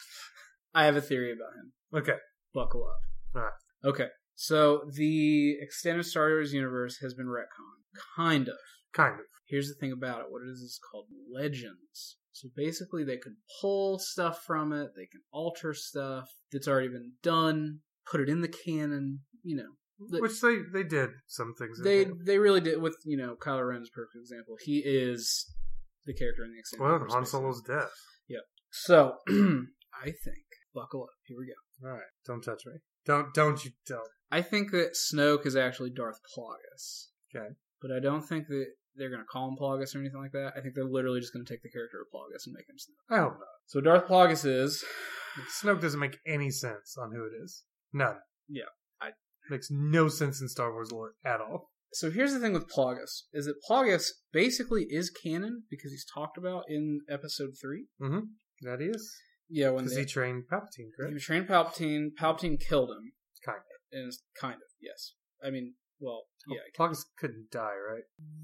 I have a theory about him. Okay. Buckle up. Alright. Okay. So, the extended Star Wars universe has been retconned. Kind of. Kind of. Here's the thing about it. What it is is called Legends. So basically they could pull stuff from it. They can alter stuff that's already been done. Put it in the canon. You know. Which they, they did some things. They they really did with, you know, Kylo Ren's perfect example. He is the character in the extended Well, universe. Han Solo's death. Yep. So, I think, buckle up. Here we go. Alright. Don't touch me. Don't, don't you, don't. I think that Snoke is actually Darth Plagueis. Okay. But I don't think that they're going to call him Plagueis or anything like that. I think they're literally just going to take the character of Plagueis and make him Snoke. I hope not. So Darth Plagueis is... Snoke doesn't make any sense on who it is. None. Yeah. I... Makes no sense in Star Wars lore at all. So here's the thing with Plagueis, is that Plagueis basically is canon because he's talked about in Episode three. Mm-hmm. That is. Yeah, when Because they, he trained Palpatine, correct? he trained Palpatine. Palpatine killed him. Kind of. And it's kind of, yes. I mean, well, yeah. Plagueis couldn't die, right?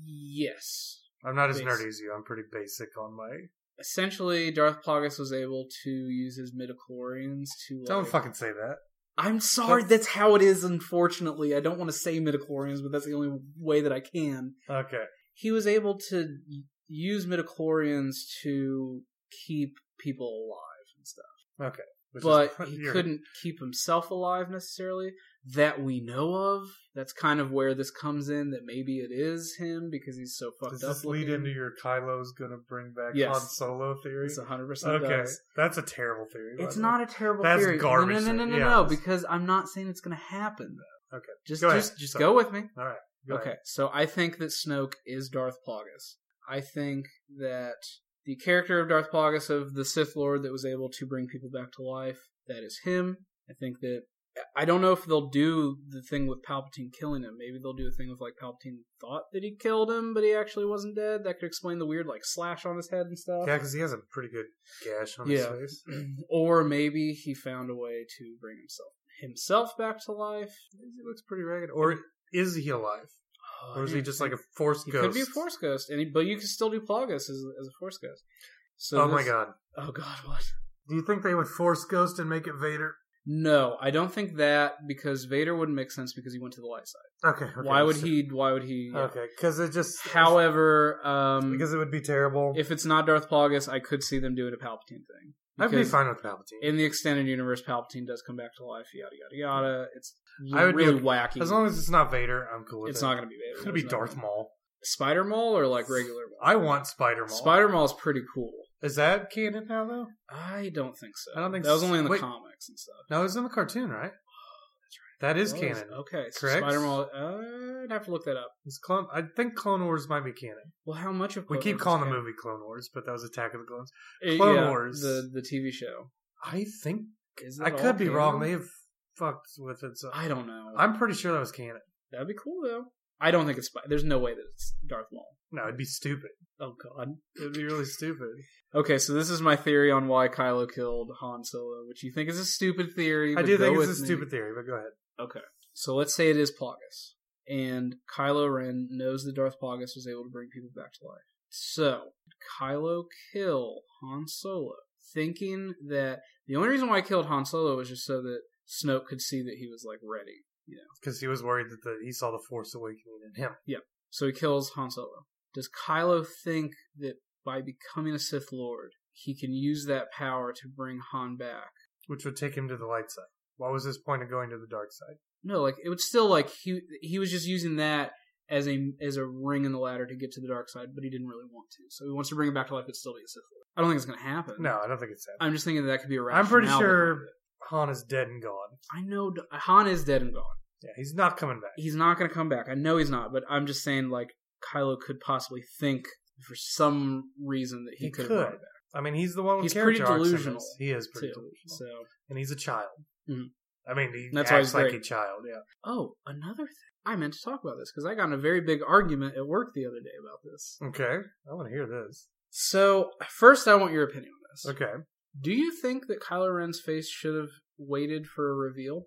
Yes. I'm not as Basic. nerdy as you. I'm pretty basic on my... Essentially, Darth Plagueis was able to use his midichlorians to... Like, Don't fucking say that. I'm sorry, that's... that's how it is, unfortunately. I don't want to say midichlorians, but that's the only way that I can. Okay. He was able to use midichlorians to keep people alive and stuff. Okay. Which but is, he you're... couldn't keep himself alive necessarily, that we know of. That's kind of where this comes in, that maybe it is him because he's so fucked Does up. Does this lead into your Kylo's gonna bring back yes. Han Solo theory? It's one hundred percent Okay, does. that's a terrible theory. It's not a terrible that's theory. Garbage no, no, no, no, no, yeah, no, because I'm not saying it's going to happen. Okay, just, go just, ahead. just Sorry. go with me. All right. Go okay, ahead. so I think that Snoke is Darth Plagueis. I think that the character of Darth Plagueis, of the Sith Lord that was able to bring people back to life, that is him. I think that I don't know if they'll do the thing with Palpatine killing him. Maybe they'll do a thing with like Palpatine thought that he killed him, but he actually wasn't dead. That could explain the weird like slash on his head and stuff. Yeah, because he has a pretty good gash on yeah. his face. Or maybe he found a way to bring himself himself back to life. He looks pretty ragged. Or is he alive? Oh, or is he just like a force he ghost? He could be a force ghost, and he, but you can still do Plagueis as, as a force ghost. So oh this, my god! Oh god! What? Do you think they would force ghost and make it Vader? No, I don't think that, because Vader wouldn't make sense because he went to the light side. Okay. okay why would so, he? Why would he? Yeah. Okay, because it just. However, um, because it would be terrible. If it's not Darth Plagueis, I could see them doing a Palpatine thing. I'd be fine with Palpatine. In the extended universe, Palpatine does come back to life. Yada yada yada. It's I would really be, wacky. As long as it's not Vader, I'm cool with it's it. It's not going to be Vader. It's going to be Darth Maul. Spider Maul or like regular Maul? I want Spider Maul. Spider Maul is pretty cool. Is that canon now, though? I don't think so. I don't think that was only in the Wait. comics and stuff. No, it was in the cartoon, right? Oh, that's right. That is was. canon. Okay, so correct? Spider Maul. Uh, I'd have to look that up. It's Clone. I think Clone Wars might be canon. Well, how much of we Clone keep Wars calling the canon? movie Clone Wars, but that was Attack of the Clones. Uh, Clone yeah, Wars, the the T V show. I think Is I that could all be canon? wrong. They have fucked with it. So I don't know. I'm pretty sure that was canon. That'd be cool though. I don't think it's. There's no way that it's Darth Maul. No, it'd be stupid. Oh god, It'd be really stupid. Okay, so this is my theory on why Kylo killed Han Solo, which you think is a stupid theory. I but do go think it's with a me. stupid theory, but go ahead. Okay, so let's say it is Plagueis, and Kylo Ren knows that Darth Plagueis was able to bring people back to life. So, Kylo kill Han Solo, thinking that the only reason why I killed Han Solo was just so that Snoke could see that he was like ready. You know, because he was worried that the, he saw the Force awakening in him. Yeah. So he kills Han Solo. Does Kylo think that by becoming a Sith Lord, he can use that power to bring Han back? Which would take him to the light side. What was his point of going to the dark side? No, like it would still like he he was just using that as a as a ring in the ladder to get to the dark side, but he didn't really want to. So he wants to bring him back to life, but still be a Sith Lord. I don't think it's going to happen. No, I don't think it's happening. I'm just thinking that, that could be a rationale. I'm pretty sure. Han is dead and gone. I know Han is dead and gone. Yeah, he's not coming back. He's not going to come back. I know he's not, but I'm just saying, like, Kylo could possibly think for some reason that he, He could, could. have brought it back. I mean, he's the one with He's character pretty arcs in delusional, this. He is pretty too, delusional. So, And he's a child. Mhm. I mean, he That's why acts he's like great. a child, yeah. oh, another thing. I meant to talk about this because I got in a very big argument at work the other day about this. Okay, I want to hear this. So, first, I want your opinion on this. Okay. Do you think that Kylo Ren's face should have waited for a reveal?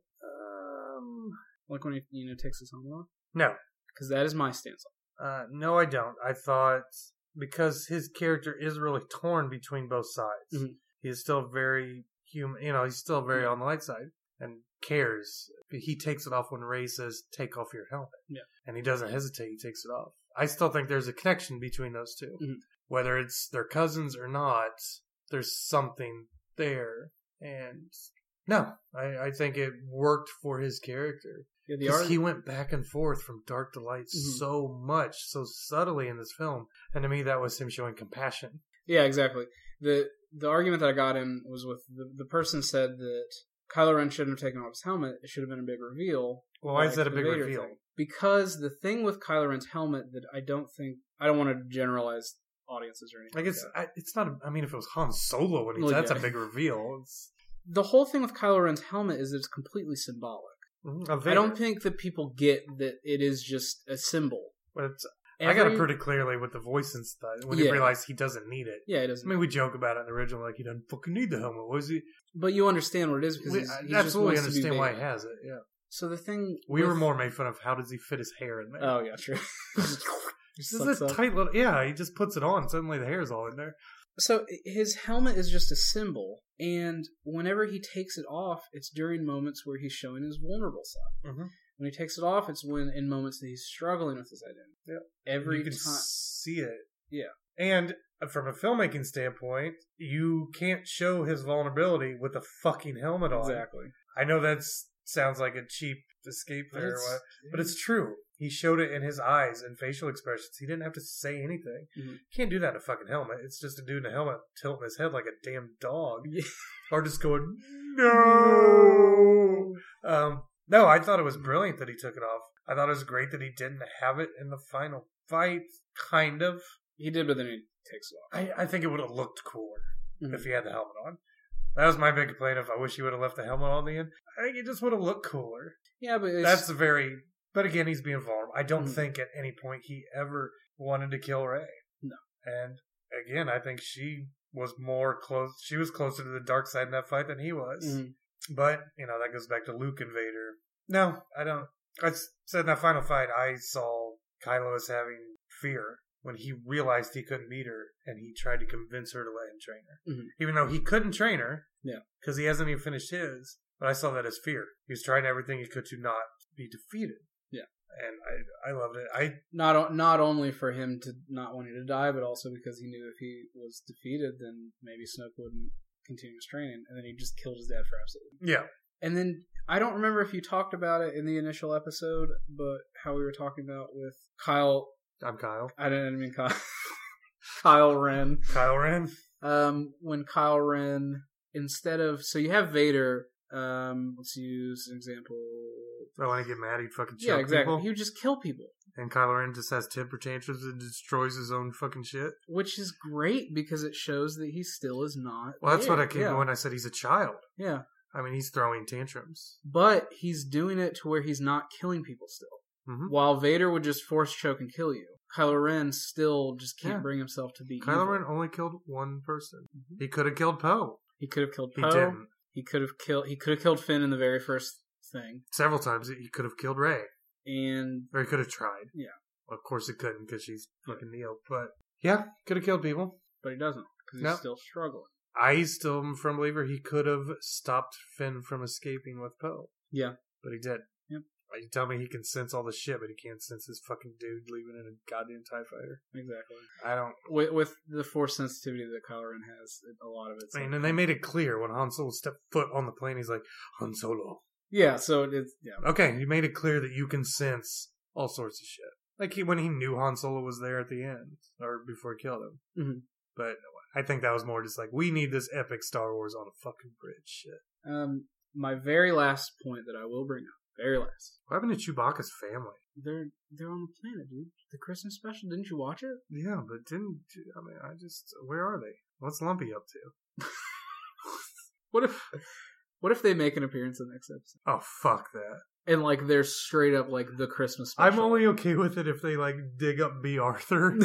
Um, Like when he, you know, takes his helmet off? no. Because that is my stance on Uh, no, I don't. I thought, because his character is really torn between both sides. Mhm. He is still very human, you know, he's still very Yeah. on the light side and cares. He takes it off when Rey says, take off your helmet. Yeah. And he doesn't hesitate, he takes it off. I still think there's a connection between those two. Mhm. Whether it's their cousins or not, there's something there. And no, I, I think it worked for his character. Yeah, the Because arg- he went back and forth from dark to light Mhm. so much, so subtly in this film. And to me, that was him showing compassion. Yeah, exactly. The the argument that I got in was with the, the person said that Kylo Ren shouldn't have taken off his helmet. It should have been a big reveal. Well, why is like that a the big Vader reveal? thing. Because the thing with Kylo Ren's helmet that I don't think... I don't want to generalize audiences or anything Like, it's, like that. I, it's not, a, I mean, if it was Han Solo, and Well, that's yeah. a big reveal. It's, The whole thing with Kylo Ren's helmet is that it's completely symbolic. Mhm, of I don't Vader. think that people get that it is just a symbol. But it's, Every, I got it pretty clearly with the voice and stuff, when he Yeah. realized he doesn't need it. Yeah, it I doesn't. mean, we joke about it in the original, like, he doesn't fucking need the helmet, was he? But you understand what it is because We he's, he absolutely just wants to understand be why he Vader. has it, yeah. So the thing We with- were more made fun of how does he fit his hair in there. Oh yeah, true. This Sucks is a up. tight little, yeah, he just puts it on, suddenly the hair's all in there. So his helmet is just a symbol, and whenever he takes it off, it's during moments where he's showing his vulnerable side. Mm-hmm. When he takes it off, it's when in moments that he's struggling with his identity. Yeah. Every you can time. see it. Yeah. And from a filmmaking standpoint, you can't show his vulnerability with a fucking helmet on. Exactly. I know that sounds like a cheap escape But there, or it's- what, but it's true. He showed it in his eyes and facial expressions. He didn't have to say anything. Mhm. Can't do that in a fucking helmet. It's just a dude in a helmet tilting his head like a damn dog. Yeah. Or just going, no! Um, no, I thought it was brilliant that he took it off. I thought it was great that he didn't have it in the final fight, kind of. He did, but then he takes it off. I, I think it would have looked cooler Mhm. if he had the helmet on. That was my big complaint. If I wish he would have left the helmet on the end, I think it just would have looked cooler. Yeah, but it's, That's a very. But again, he's being vulnerable. I don't Mhm. think at any point he ever wanted to kill Rey. No. And again, I think she was more close. She was closer to the dark side in that fight than he was. Mhm. But you know that goes back to Luke and Vader. No, I don't. I said in that final fight, I saw Kylo as having fear when he realized he couldn't beat her, and he tried to convince her to let him train her, Mhm. even though he couldn't train her. Yeah. Because he hasn't even finished his. But I saw that as fear. He was trying everything he could to not be defeated. Yeah. And I I loved it. I not o- not only for him to not wanting to die, but also because he knew if he was defeated, then maybe Snoke wouldn't continue his training, and then he just killed his dad for absolutely. yeah. And then I don't remember if you talked about it in the initial episode, but how we were talking about with Kyle. I'm Kyle. I didn't mean Kyle. Kyle Ren. Kyle Ren. Um, when Kyle Ren, instead of so you have Vader. Um, let's use an example. I want to get mad. He'd fucking choke Yeah, exactly. people. He would just kill people. And Kylo Ren just has temper tantrums and destroys his own fucking shit. Which is great because it shows that he still is not. Well, that's what I Vader. came yeah. to when I said he's a child. Yeah. I mean, he's throwing tantrums. But he's doing it to where he's not killing people still. Mm-hmm. While Vader would just force choke and kill you. Kylo Ren still just can't Yeah. bring himself to be Kylo evil. Ren only killed one person. Mhm. He could have killed Poe. He could have killed He Poe. didn't. He could have killed. He could have killed Finn in the very first thing, Several times he could have killed Rey. and Or he could have tried. Yeah. Well, of course he couldn't because she's fucking Neo. But yeah, could have killed people. but he doesn't because he's No. still struggling. I still am a firm believer he could have stopped Finn from escaping with Poe. Yeah. But he did. Yep. Like, you tell me he can sense all the shit, but he can't sense his fucking dude leaving in a goddamn TIE fighter. Exactly. I don't. With, with the force sensitivity that Kylo Ren has, it, a lot of it's I mean, like- and they made it clear when Han Solo stepped foot on the plane, he's like, Han Solo. yeah. So it's yeah. Okay, you made it clear that you can sense all sorts of shit. Like he, when he knew Han Solo was there at the end, or before he killed him. Mhm. But I think that was more just like, we need this epic Star Wars on a fucking bridge shit. Um, my very last point that I will bring up, very last. What happened to Chewbacca's family? They're they're on the planet, dude. The Christmas special. Didn't you watch it? Yeah, but didn't I mean? I just where are they? What's Lumpy up to? What if what if they make an appearance in the next episode? Oh fuck that! And like they're straight up like the Christmas special. I'm only okay with it if they like dig up B. Arthur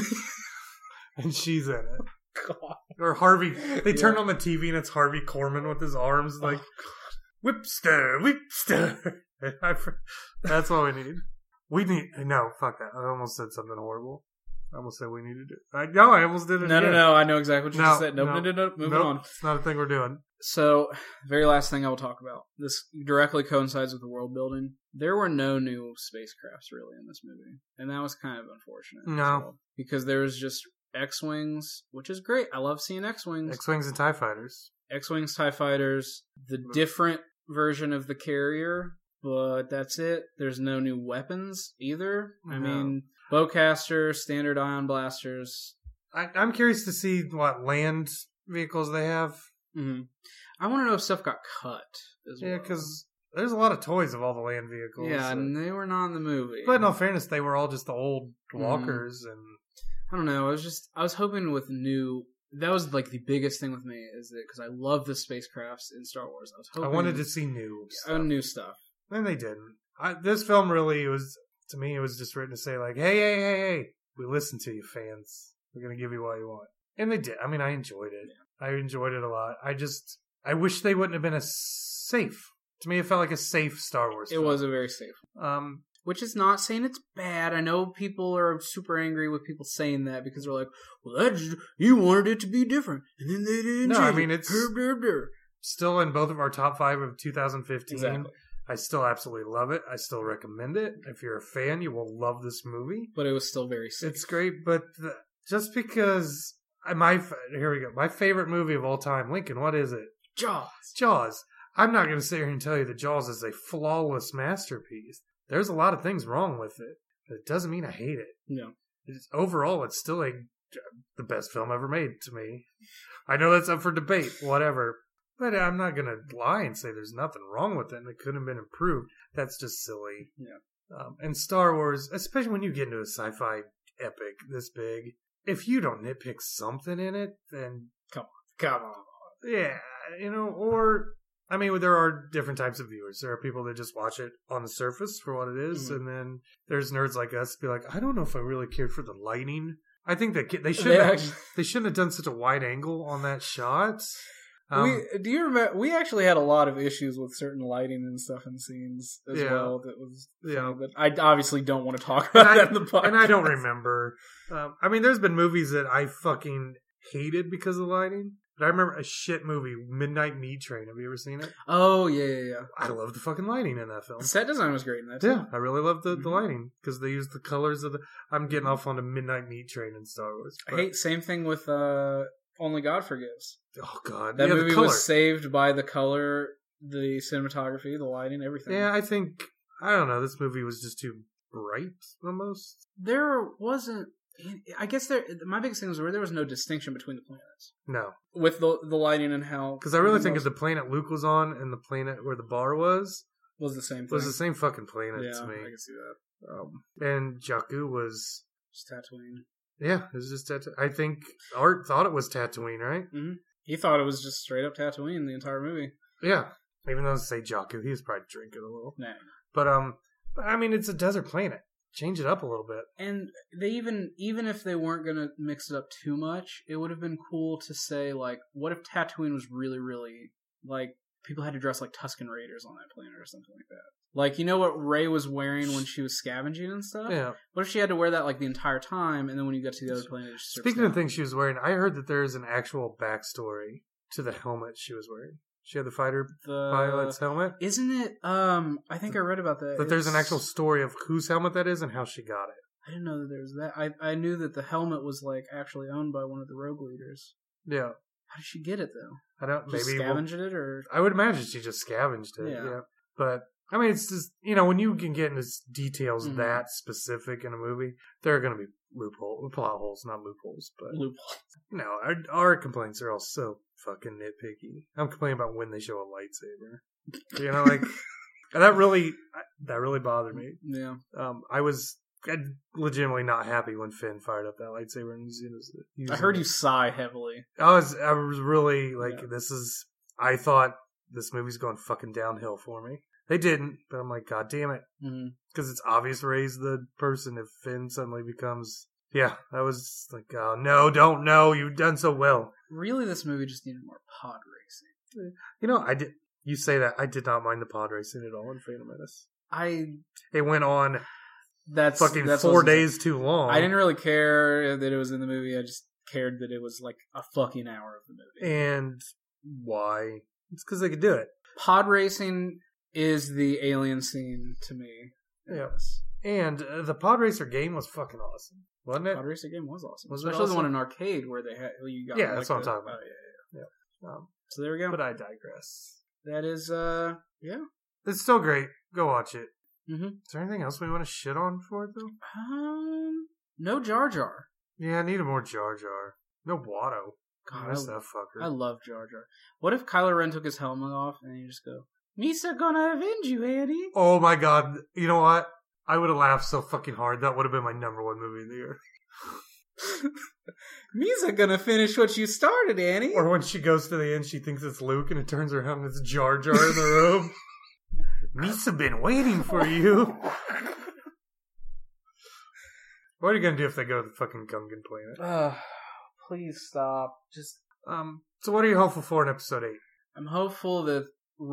and she's in it. God. Or Harvey. They Yeah. turn on the T V and it's Harvey Korman with his arms like Oh, whipster, whipster. I fr- That's all we need. We need no fuck that. I almost said something horrible. I almost said we needed it. I no, I almost did it. no, no, again. no. I know exactly what you No, just said. Nope, no, no, no, no. Moving Nope, on. it's not a thing we're doing. So, very last thing I will talk about. This directly coincides with the world building. There were no new spacecrafts really in this movie, and that was kind of unfortunate. as No. well, because there was just X-wings, which is great. I love seeing X-wings. X-wings and TIE fighters. X-wings, TIE fighters, the different version of the carrier, but that's it. There's no new weapons either. I No. mean, bowcaster, standard ion blasters. I, I'm curious to see what land vehicles they have. Mm-hmm. I want to know if stuff got cut as Yeah, well. because there's a lot of toys of all the land vehicles. yeah, so- and they were not in the movie. But in all fairness, they were all just the old Mhm. walkers, and I don't know. I was just I was hoping with new. That was like the biggest thing with me is that because I love the spacecrafts in Star Wars. I was I hoping wanted to see new uh, stuff. new stuff. And they didn't. I, this film really was, to me, it was just written to say, like, hey, hey, hey, hey, we listen to you, fans. We're going to give you what you want. And they did. I mean, I enjoyed it. I enjoyed it a lot. I just, I wish they wouldn't have been as safe. To me, it felt like a safe Star Wars It film. was a very safe. Um, Which is not saying it's bad. I know people are super angry with people saying that because they're like, "Well, that's you wanted it to be different, and then they didn't." No, change I mean, it." it's- Herb, herb, herb. still in both of our top five of two thousand fifteen. Exactly. I still absolutely love it. I still recommend it. If you're a fan, you will love this movie. But it was still very safe. It's great, but the, just because I, my here we go, my favorite movie of all time, Lincoln. What is it? Jaws. Jaws. I'm not going to sit here and tell you that Jaws is a flawless masterpiece. There's a lot of things wrong with it, but it doesn't mean I hate it. No. It's, overall, it's still a the best film ever made to me. I know that's up for debate, whatever. But I'm not going to lie and say there's nothing wrong with it and it couldn't have been improved. That's just silly. Yeah. Um, and Star Wars, especially when you get into a sci-fi epic this big, if you don't nitpick something in it, then Come on. yeah, you know, or, I mean, there are different types of viewers. There are people that just watch it on the surface for what it is, Mhm. and then there's nerds like us be like, I don't know if I really cared for the lighting. I think that they should They have, actually- they shouldn't have done such a wide angle on that shot. Um, we do you remember? We actually had a lot of issues with certain lighting and stuff in scenes as Yeah. well. That was funny, Yeah. but I obviously don't want to talk And about I, that in the podcast. and I don't remember. Um, I mean, there's been movies that I fucking hated because of the lighting. But I remember a shit movie, Midnight Meat Train. Have you ever seen it? Oh yeah, yeah, yeah. I love the fucking lighting in that film. The set design was great in that. Too. Yeah, I really love the, the Mhm. lighting because they use the colors of the. I'm getting off on a Midnight Meat Train in Star Wars. I but- hate same thing with uh, Only God Forgives. Oh god, That yeah, movie the color. was saved by the color, the cinematography, the lighting, everything. Yeah, I think I don't know. This movie was just too bright, almost. There wasn't. I guess there. My biggest thing was where there was no distinction between the planets No, with the the lighting and how. because I really think most if the planet Luke was on and the planet where the bar was was the same thing. was the same fucking planet yeah, to me. I can see that. Um, and Jakku was, Just Tatooine. yeah, it was just Tatooine. I think Art thought it was Tatooine, right? Mm-hmm. He thought it was just straight up Tatooine the entire movie. Yeah, even though they say Jakku, he was probably drinking a little. Nah. But um, I mean, it's a desert planet. Change it up a little bit. And they even even if they weren't gonna mix it up too much, it would have been cool to say like, what if Tatooine was really, really like people had to dress like Tusken Raiders on that planet or something like that. Like, you know what Rey was wearing when she was scavenging and stuff? Yeah. What if she had to wear that like the entire time, and then when you got to the other planet, it just strips Speaking of down? things she was wearing, I heard that there is an actual backstory to the helmet she was wearing. She had the fighter the pilot's helmet. Isn't it? Um, I think I read about that. That there's an It's- actual story of whose helmet that is and how she got it. I didn't know that there was that. I I knew that the helmet was like actually owned by one of the rogue leaders. Yeah. How did she get it though? I don't Just maybe we'll- scavenged it, or I would imagine she just scavenged it. Yeah. Yeah. But I mean, it's just, you know, when you can get into details Mhm. that specific in a movie, there are going to be loophole, plot holes, not loopholes, but loophole? no, our, our complaints are all so fucking nitpicky. I'm complaining about when they show a lightsaber. You know, like and that really that really bothered me. Yeah. Um, I was legitimately not happy when Finn fired up that lightsaber and used it. I heard you sigh heavily. I was I was really like, yeah. this is. I thought this movie's going fucking downhill for me. They didn't, but I'm like, God damn it, because mm-hmm. it's obvious Rey's the person. If Finn suddenly becomes, yeah, I was like, oh no, don't no, you've done so well. Really, this movie just needed more pod racing. You know, I did. You say that I did not mind the pod racing at all in Phantom Menace. I it went on. That's fucking that's four days too long. I didn't really care that it was in the movie. I just cared that it was like a fucking hour of the movie. And why? It's because they could do it. Pod racing is the alien scene to me. Yes. And uh, the Pod Racer game was fucking awesome, wasn't it? Pod Racer game was awesome, was especially awesome? the one in arcade where they had you got. Yeah, like that's what the, I'm talking about. Oh, yeah, yeah. yeah. Um, so there we go. But I digress. That is, uh, yeah, it's still great. Go watch it. Mm-hmm. Is there anything else we want to shit on for it though? Um, no Jar Jar. Yeah, I need a more Jar Jar. No Watto. God, I miss that fucker. I love Jar Jar. What if Kylo Ren took his helmet off and you just go, Misa gonna avenge you, Annie? Oh my god. You know what? I would have laughed so fucking hard. That would have been my number one movie of the year. Misa gonna finish what you started, Annie. Or when she goes to the end, she thinks it's Luke and it turns around and it's Jar Jar in the room. Misa been waiting for you. What are you gonna do if they go to the fucking Gungan planet? Uh, please stop. Just um. So what are you hopeful for in episode eight? I'm hopeful that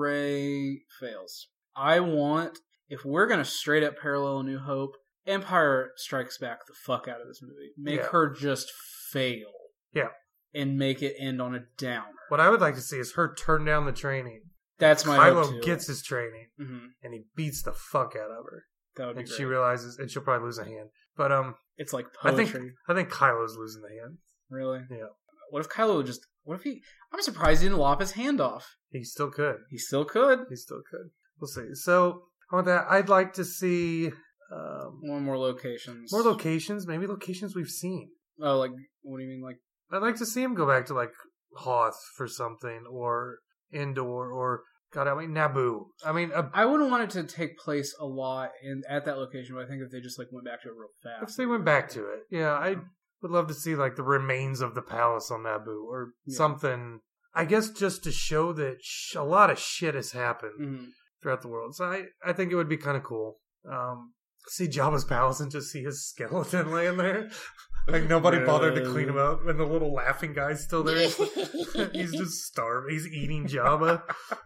Rey fails. I want, if we're gonna straight up parallel A New Hope, Empire Strikes Back the fuck out of this movie. Make yeah. her just fail. Yeah. And make it end on a downer. What I would like to see is her turn down the training. That's my Kylo hope too. gets his training, mm-hmm. and he beats the fuck out of her. That would be and great. she realizes, and she'll probably lose a hand. But um, it's like poetry. I think I think Kylo's losing the hand. Really? Yeah. What if Kylo just? What if he? I'm surprised he didn't lop his hand off. He still could. He still could. He still could. We'll see. So on that, I'd like to see um, one more locations. More locations. Maybe locations we've seen. Oh, like what do you mean? Like I'd like to see him go back to like Hoth for something, or Endor, or God, I mean Naboo. I mean, a, I wouldn't want it to take place a lot in at that location, but I think if they just like went back to it real fast. If they went back to it, yeah, I would love to see like the remains of the palace on Naboo or yeah. something. I guess just to show that sh- a lot of shit has happened mm-hmm. throughout the world. So I, I think it would be kind of cool. Um, see Jabba's palace and just see his skeleton laying there. Like nobody bothered to clean him up, and the little laughing guy's still there. He's just starving. He's eating Jabba.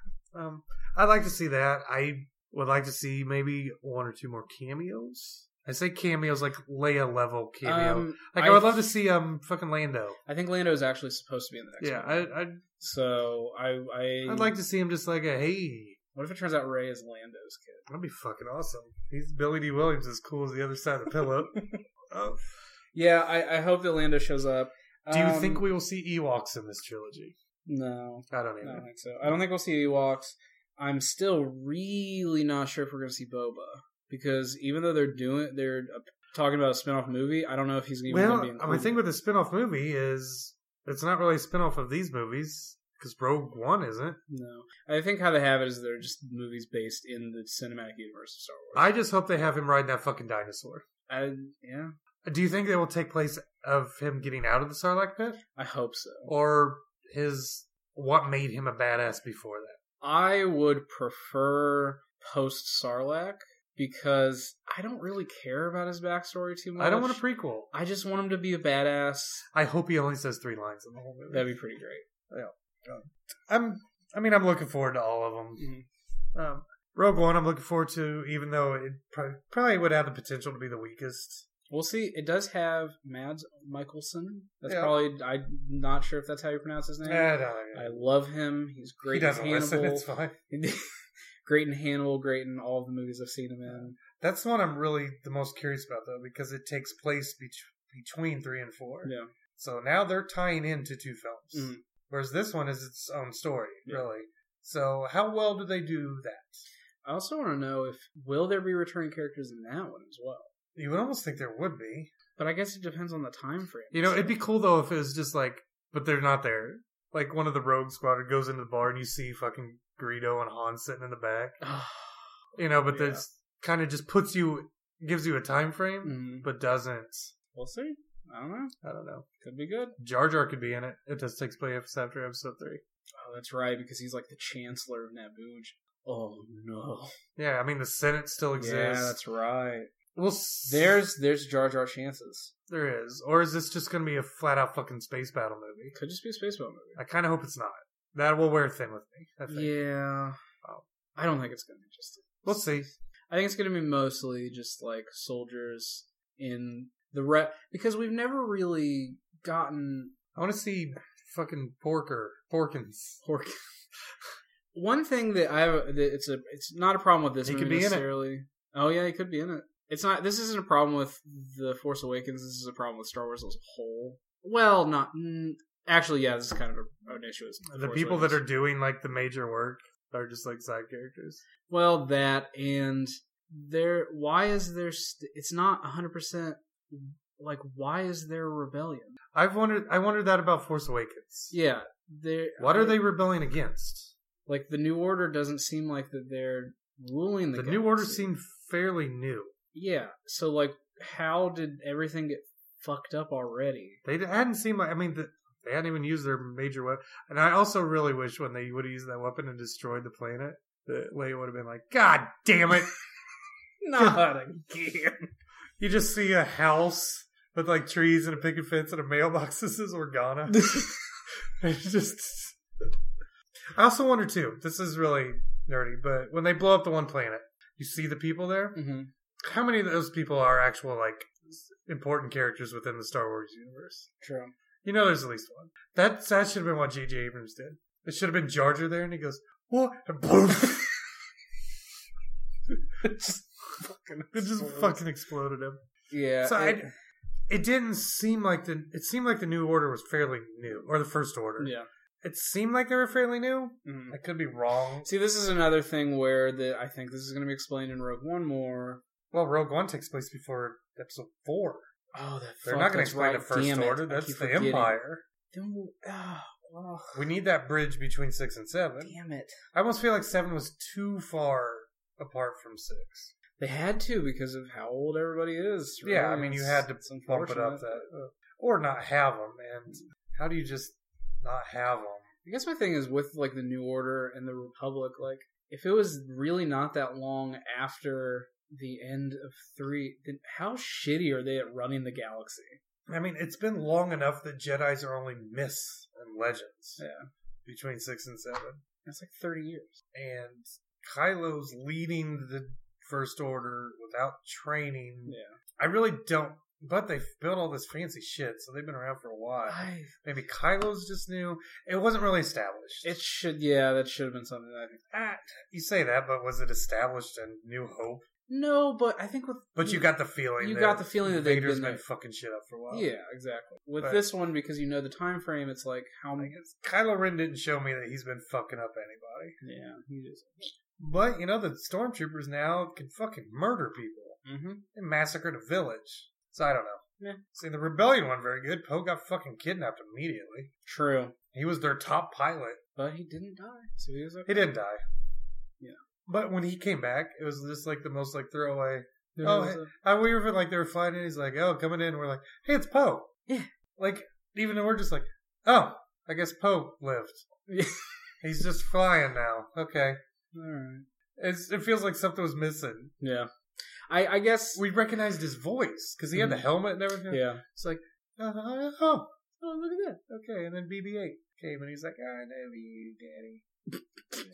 Um, I'd like to see that. I would like to see maybe one or two more cameos. I say cameos like Leia level cameo. Um, like I, I would love to see um fucking Lando. I think Lando is actually supposed to be in the next yeah, one. I, I so I I I'd like to see him just like a hey. What if it turns out Rey is Lando's kid? That'd be fucking awesome. He's Billy D. Williams as cool as the other side of the pillow. oh. Yeah, I, I hope that Lando shows up. Do you um, think we will see Ewoks in this trilogy? No. I don't even. I don't think so. I don't think we'll see Ewoks. I'm still really not sure if we're going to see Boba. Because even though they're doing, they're talking about a spin-off movie, I don't know if he's even well, going to be included. My thing with the spin-off movie is it's not really a spin-off of these movies. Because Rogue One isn't. No. I think how they have it is they're just movies based in the cinematic universe of Star Wars. I just hope they have him riding that fucking dinosaur. I, yeah. Do you think they will take place of him getting out of the Sarlacc pit? I hope so. Or his what made him a badass before that? I would prefer post Sarlacc because I don't really care about his backstory too much. I don't want a prequel. I just want him to be a badass. I hope he only says three lines in the whole movie. That'd be pretty great. Yeah. I'm. I mean, I'm looking forward to all of them. Mm-hmm. Um, Rogue One, I'm looking forward to, even though it probably, probably would have the potential to be the weakest. We'll see. It does have Mads Mikkelsen. That's yeah. probably. I'm not sure if that's how you pronounce his name. Yeah, no, yeah. I love him. He's great. He doesn't in Hannibal. listen. It's fine. Great in Hannibal. Great in all of the movies I've seen him in. That's the one I'm really the most curious about, though, because it takes place be- between three and four. Yeah. So now they're tying into two films. Mm-hmm. Whereas this one is its own story, yeah. really. So how well do they do that? I also want to know if will there be returning characters in that one as well? You would almost think there would be. But I guess it depends on the time frame. You know, it'd be cool, though, if it was just like, but they're not there. Like, one of the Rogue Squadron goes into the bar and you see fucking Greedo and Han sitting in the back. You know, but yeah. this kind of just puts you, gives you a time frame, mm-hmm. but doesn't. We'll see. I don't know. I don't know. Could be good. Jar Jar could be in it. It just takes place after episode three. Oh, that's right, because he's like the Chancellor of Naboo. Oh, no. Yeah, I mean, the Senate still exists. Yeah, that's right. Well, there's there's Jar Jar chances. There is. Or is this just going to be a flat-out fucking space battle movie? Could just be a space battle movie. I kind of hope it's not. That will wear thin with me, I think. Yeah. Oh. I don't think it's going to be just... We'll see. I think it's going to be mostly just, like, soldiers in the... Re- because we've never really gotten... I want to see fucking Porker. Porkins. Pork. One thing that I have... That it's a it's not a problem with this he movie could be necessarily. In it. Oh, yeah, he could be in it. It's not. This isn't a problem with The Force Awakens. This is a problem with Star Wars as a whole. Well, not mm, actually. Yeah, this is kind of a, an issue. With the Force people Awakens. that are doing like the major work are just like side characters. Well, that and there. Why is there? St- it's not a hundred percent. Like, why is there a rebellion? I've wondered. I wondered that about Force Awakens. Yeah, there. What are they rebelling against? Like the New Order doesn't seem like that they're ruling the. The galaxy. New Order seemed fairly new. Yeah, so, like, how did everything get fucked up already? They hadn't seemed like, I mean, the, they hadn't even used their major weapon. And I also really wish when they would have used that weapon and destroyed the planet, that Leia would have been like, God damn it! Not again. You just see a house with, like, trees and a picket fence and a mailbox. This is Organa. It's just... I also wonder, too, this is really nerdy, but when they blow up the one planet, you see the people there? Mm-hmm. How many of those people are actual, like, important characters within the Star Wars universe? True. You know there's at least one. That, that should have been what J J Abrams did. It should have been Jar Jar there, and he goes, what? And boom! it just fucking It just fucking exploded him. Yeah. So it, I, it didn't seem like the... It seemed like the New Order was fairly new. Or the First Order. Yeah. It seemed like they were fairly new. Mm-hmm. I could be wrong. See, this is another thing where the I think this is going to be explained in Rogue One more. Well, Rogue One takes place before episode four. Oh, that They're fuck, not going to that's explain right. the First Damn Order. it. That's the forgetting. Empire. Then we'll, oh, oh. We need that bridge between six and seven. Damn it. I almost feel like seven was too far apart from six. They had to because of how old everybody is. Really. Yeah, I mean, you had to it's bump it up that, uh, or not have them. And how do you just not have them? I guess my thing is with like the New Order and the Republic, like if it was really not that long after the end of three, then how shitty are they at running the galaxy? I mean, it's been long enough that Jedis are only myths and legends. Yeah. Between six and seven. That's like thirty years. And Kylo's leading the First Order without training. Yeah. I really don't. But they've built all this fancy shit, so they've been around for a while. I've... Maybe Kylo's just new. It wasn't really established. It should, yeah, that should have been something that I think. Ah, you say that, but was it established in New Hope? No, but I think with... But you got the feeling You that got the feeling that they've Vader's been, been there. fucking shit up for a while. Yeah, exactly. With But- this one, because you know the time frame, it's like, how many... Kylo Ren didn't show me that he's been fucking up anybody. Yeah, he is. But, you know, the stormtroopers now can fucking murder people. Mm-hmm. They massacred a village. So I don't know. Yeah. See, the rebellion one very good. Poe got fucking kidnapped immediately. True. He was their top pilot. But he didn't die, so he was okay. He didn't die. Yeah. But when he came back, it was just like the most like throwaway. There oh, was hey, a- uh, we were like they were flying in. He's like, "Oh, coming in." We're like, "Hey, it's Poe." Yeah. Like even though we're just like, "Oh, I guess Poe lived." Yeah. He's just flying now. Okay. Alright. It's, it feels like something was missing. Yeah. I, I guess... We recognized his voice because he had the helmet and everything. Yeah. It's like, oh, oh, oh, oh, look at that. Okay, and then B B eight came and he's like, I love you, Daddy.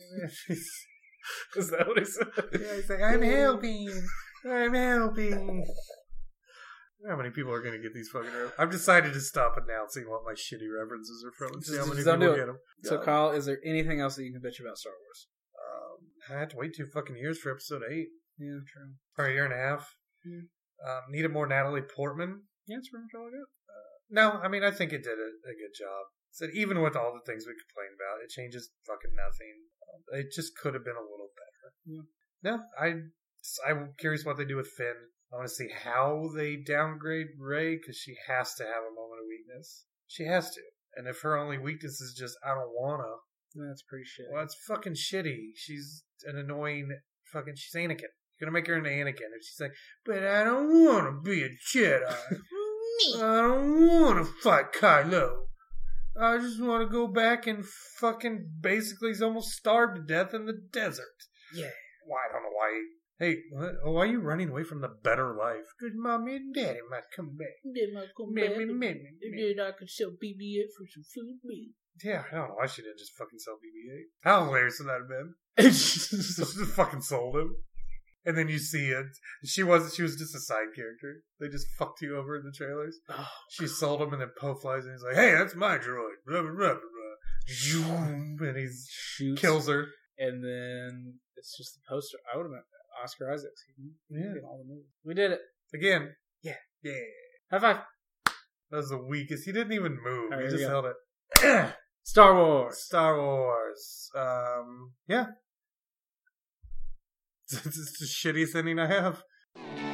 Is that what he said? Yeah, he's like, I'm helping. I'm helping. How many people are going to get these fucking references? I've decided to stop announcing what my shitty references are from and see how many Just don't people do it. get them. So, Kyle, is there anything else that you can bitch about Star Wars? Um, I had to wait two fucking years for episode eight. Yeah, true. Or a year and a half. Yeah. Um, needed more Natalie Portman. Yeah, it's pretty much all I got. Uh, no, I mean, I think it did a, a good job. Said even with all the things we complain about, it changes fucking nothing. Um, it just could have been a little better. Yeah. No, I, I'm curious what they do with Finn. I want to see how they downgrade Rey because she has to have a moment of weakness. She has to. And if her only weakness is just, I don't wanna, That's pretty shit. Well, it's fucking shitty. She's an annoying fucking. She's Anakin. You're gonna make her an Anakin, and she's like, "But I don't want to be a Jedi. I don't want to fight Kylo. I just want to go back and fucking basically he's almost starved to death in the desert." Yeah. Why? I don't know why. Hey, what, why are you running away from the better life? Because mommy and daddy might come back. They might come Me, back. me, me, me, me. Then I could sell B B eight for some food meat. Yeah, I don't know why she didn't just fucking sell B B eight. How hilarious would that have been? She just fucking sold him. And then you see it. She wasn't. She was just a side character. They just fucked you over in the trailers. Oh, She sold him, and then Poe flies in. He's like, "Hey, that's my droid." Blah, blah, blah, blah. And he shoots. kills her. And then it's just the poster. I would have meant that. Oscar Isaacs. He Yeah. did all the movies. We did it. Again. Yeah. Yeah. High five. That was the weakest. He didn't even move. All right, he here just we held it. Star Wars. Star Wars. Um, yeah. It's the shittiest ending I have.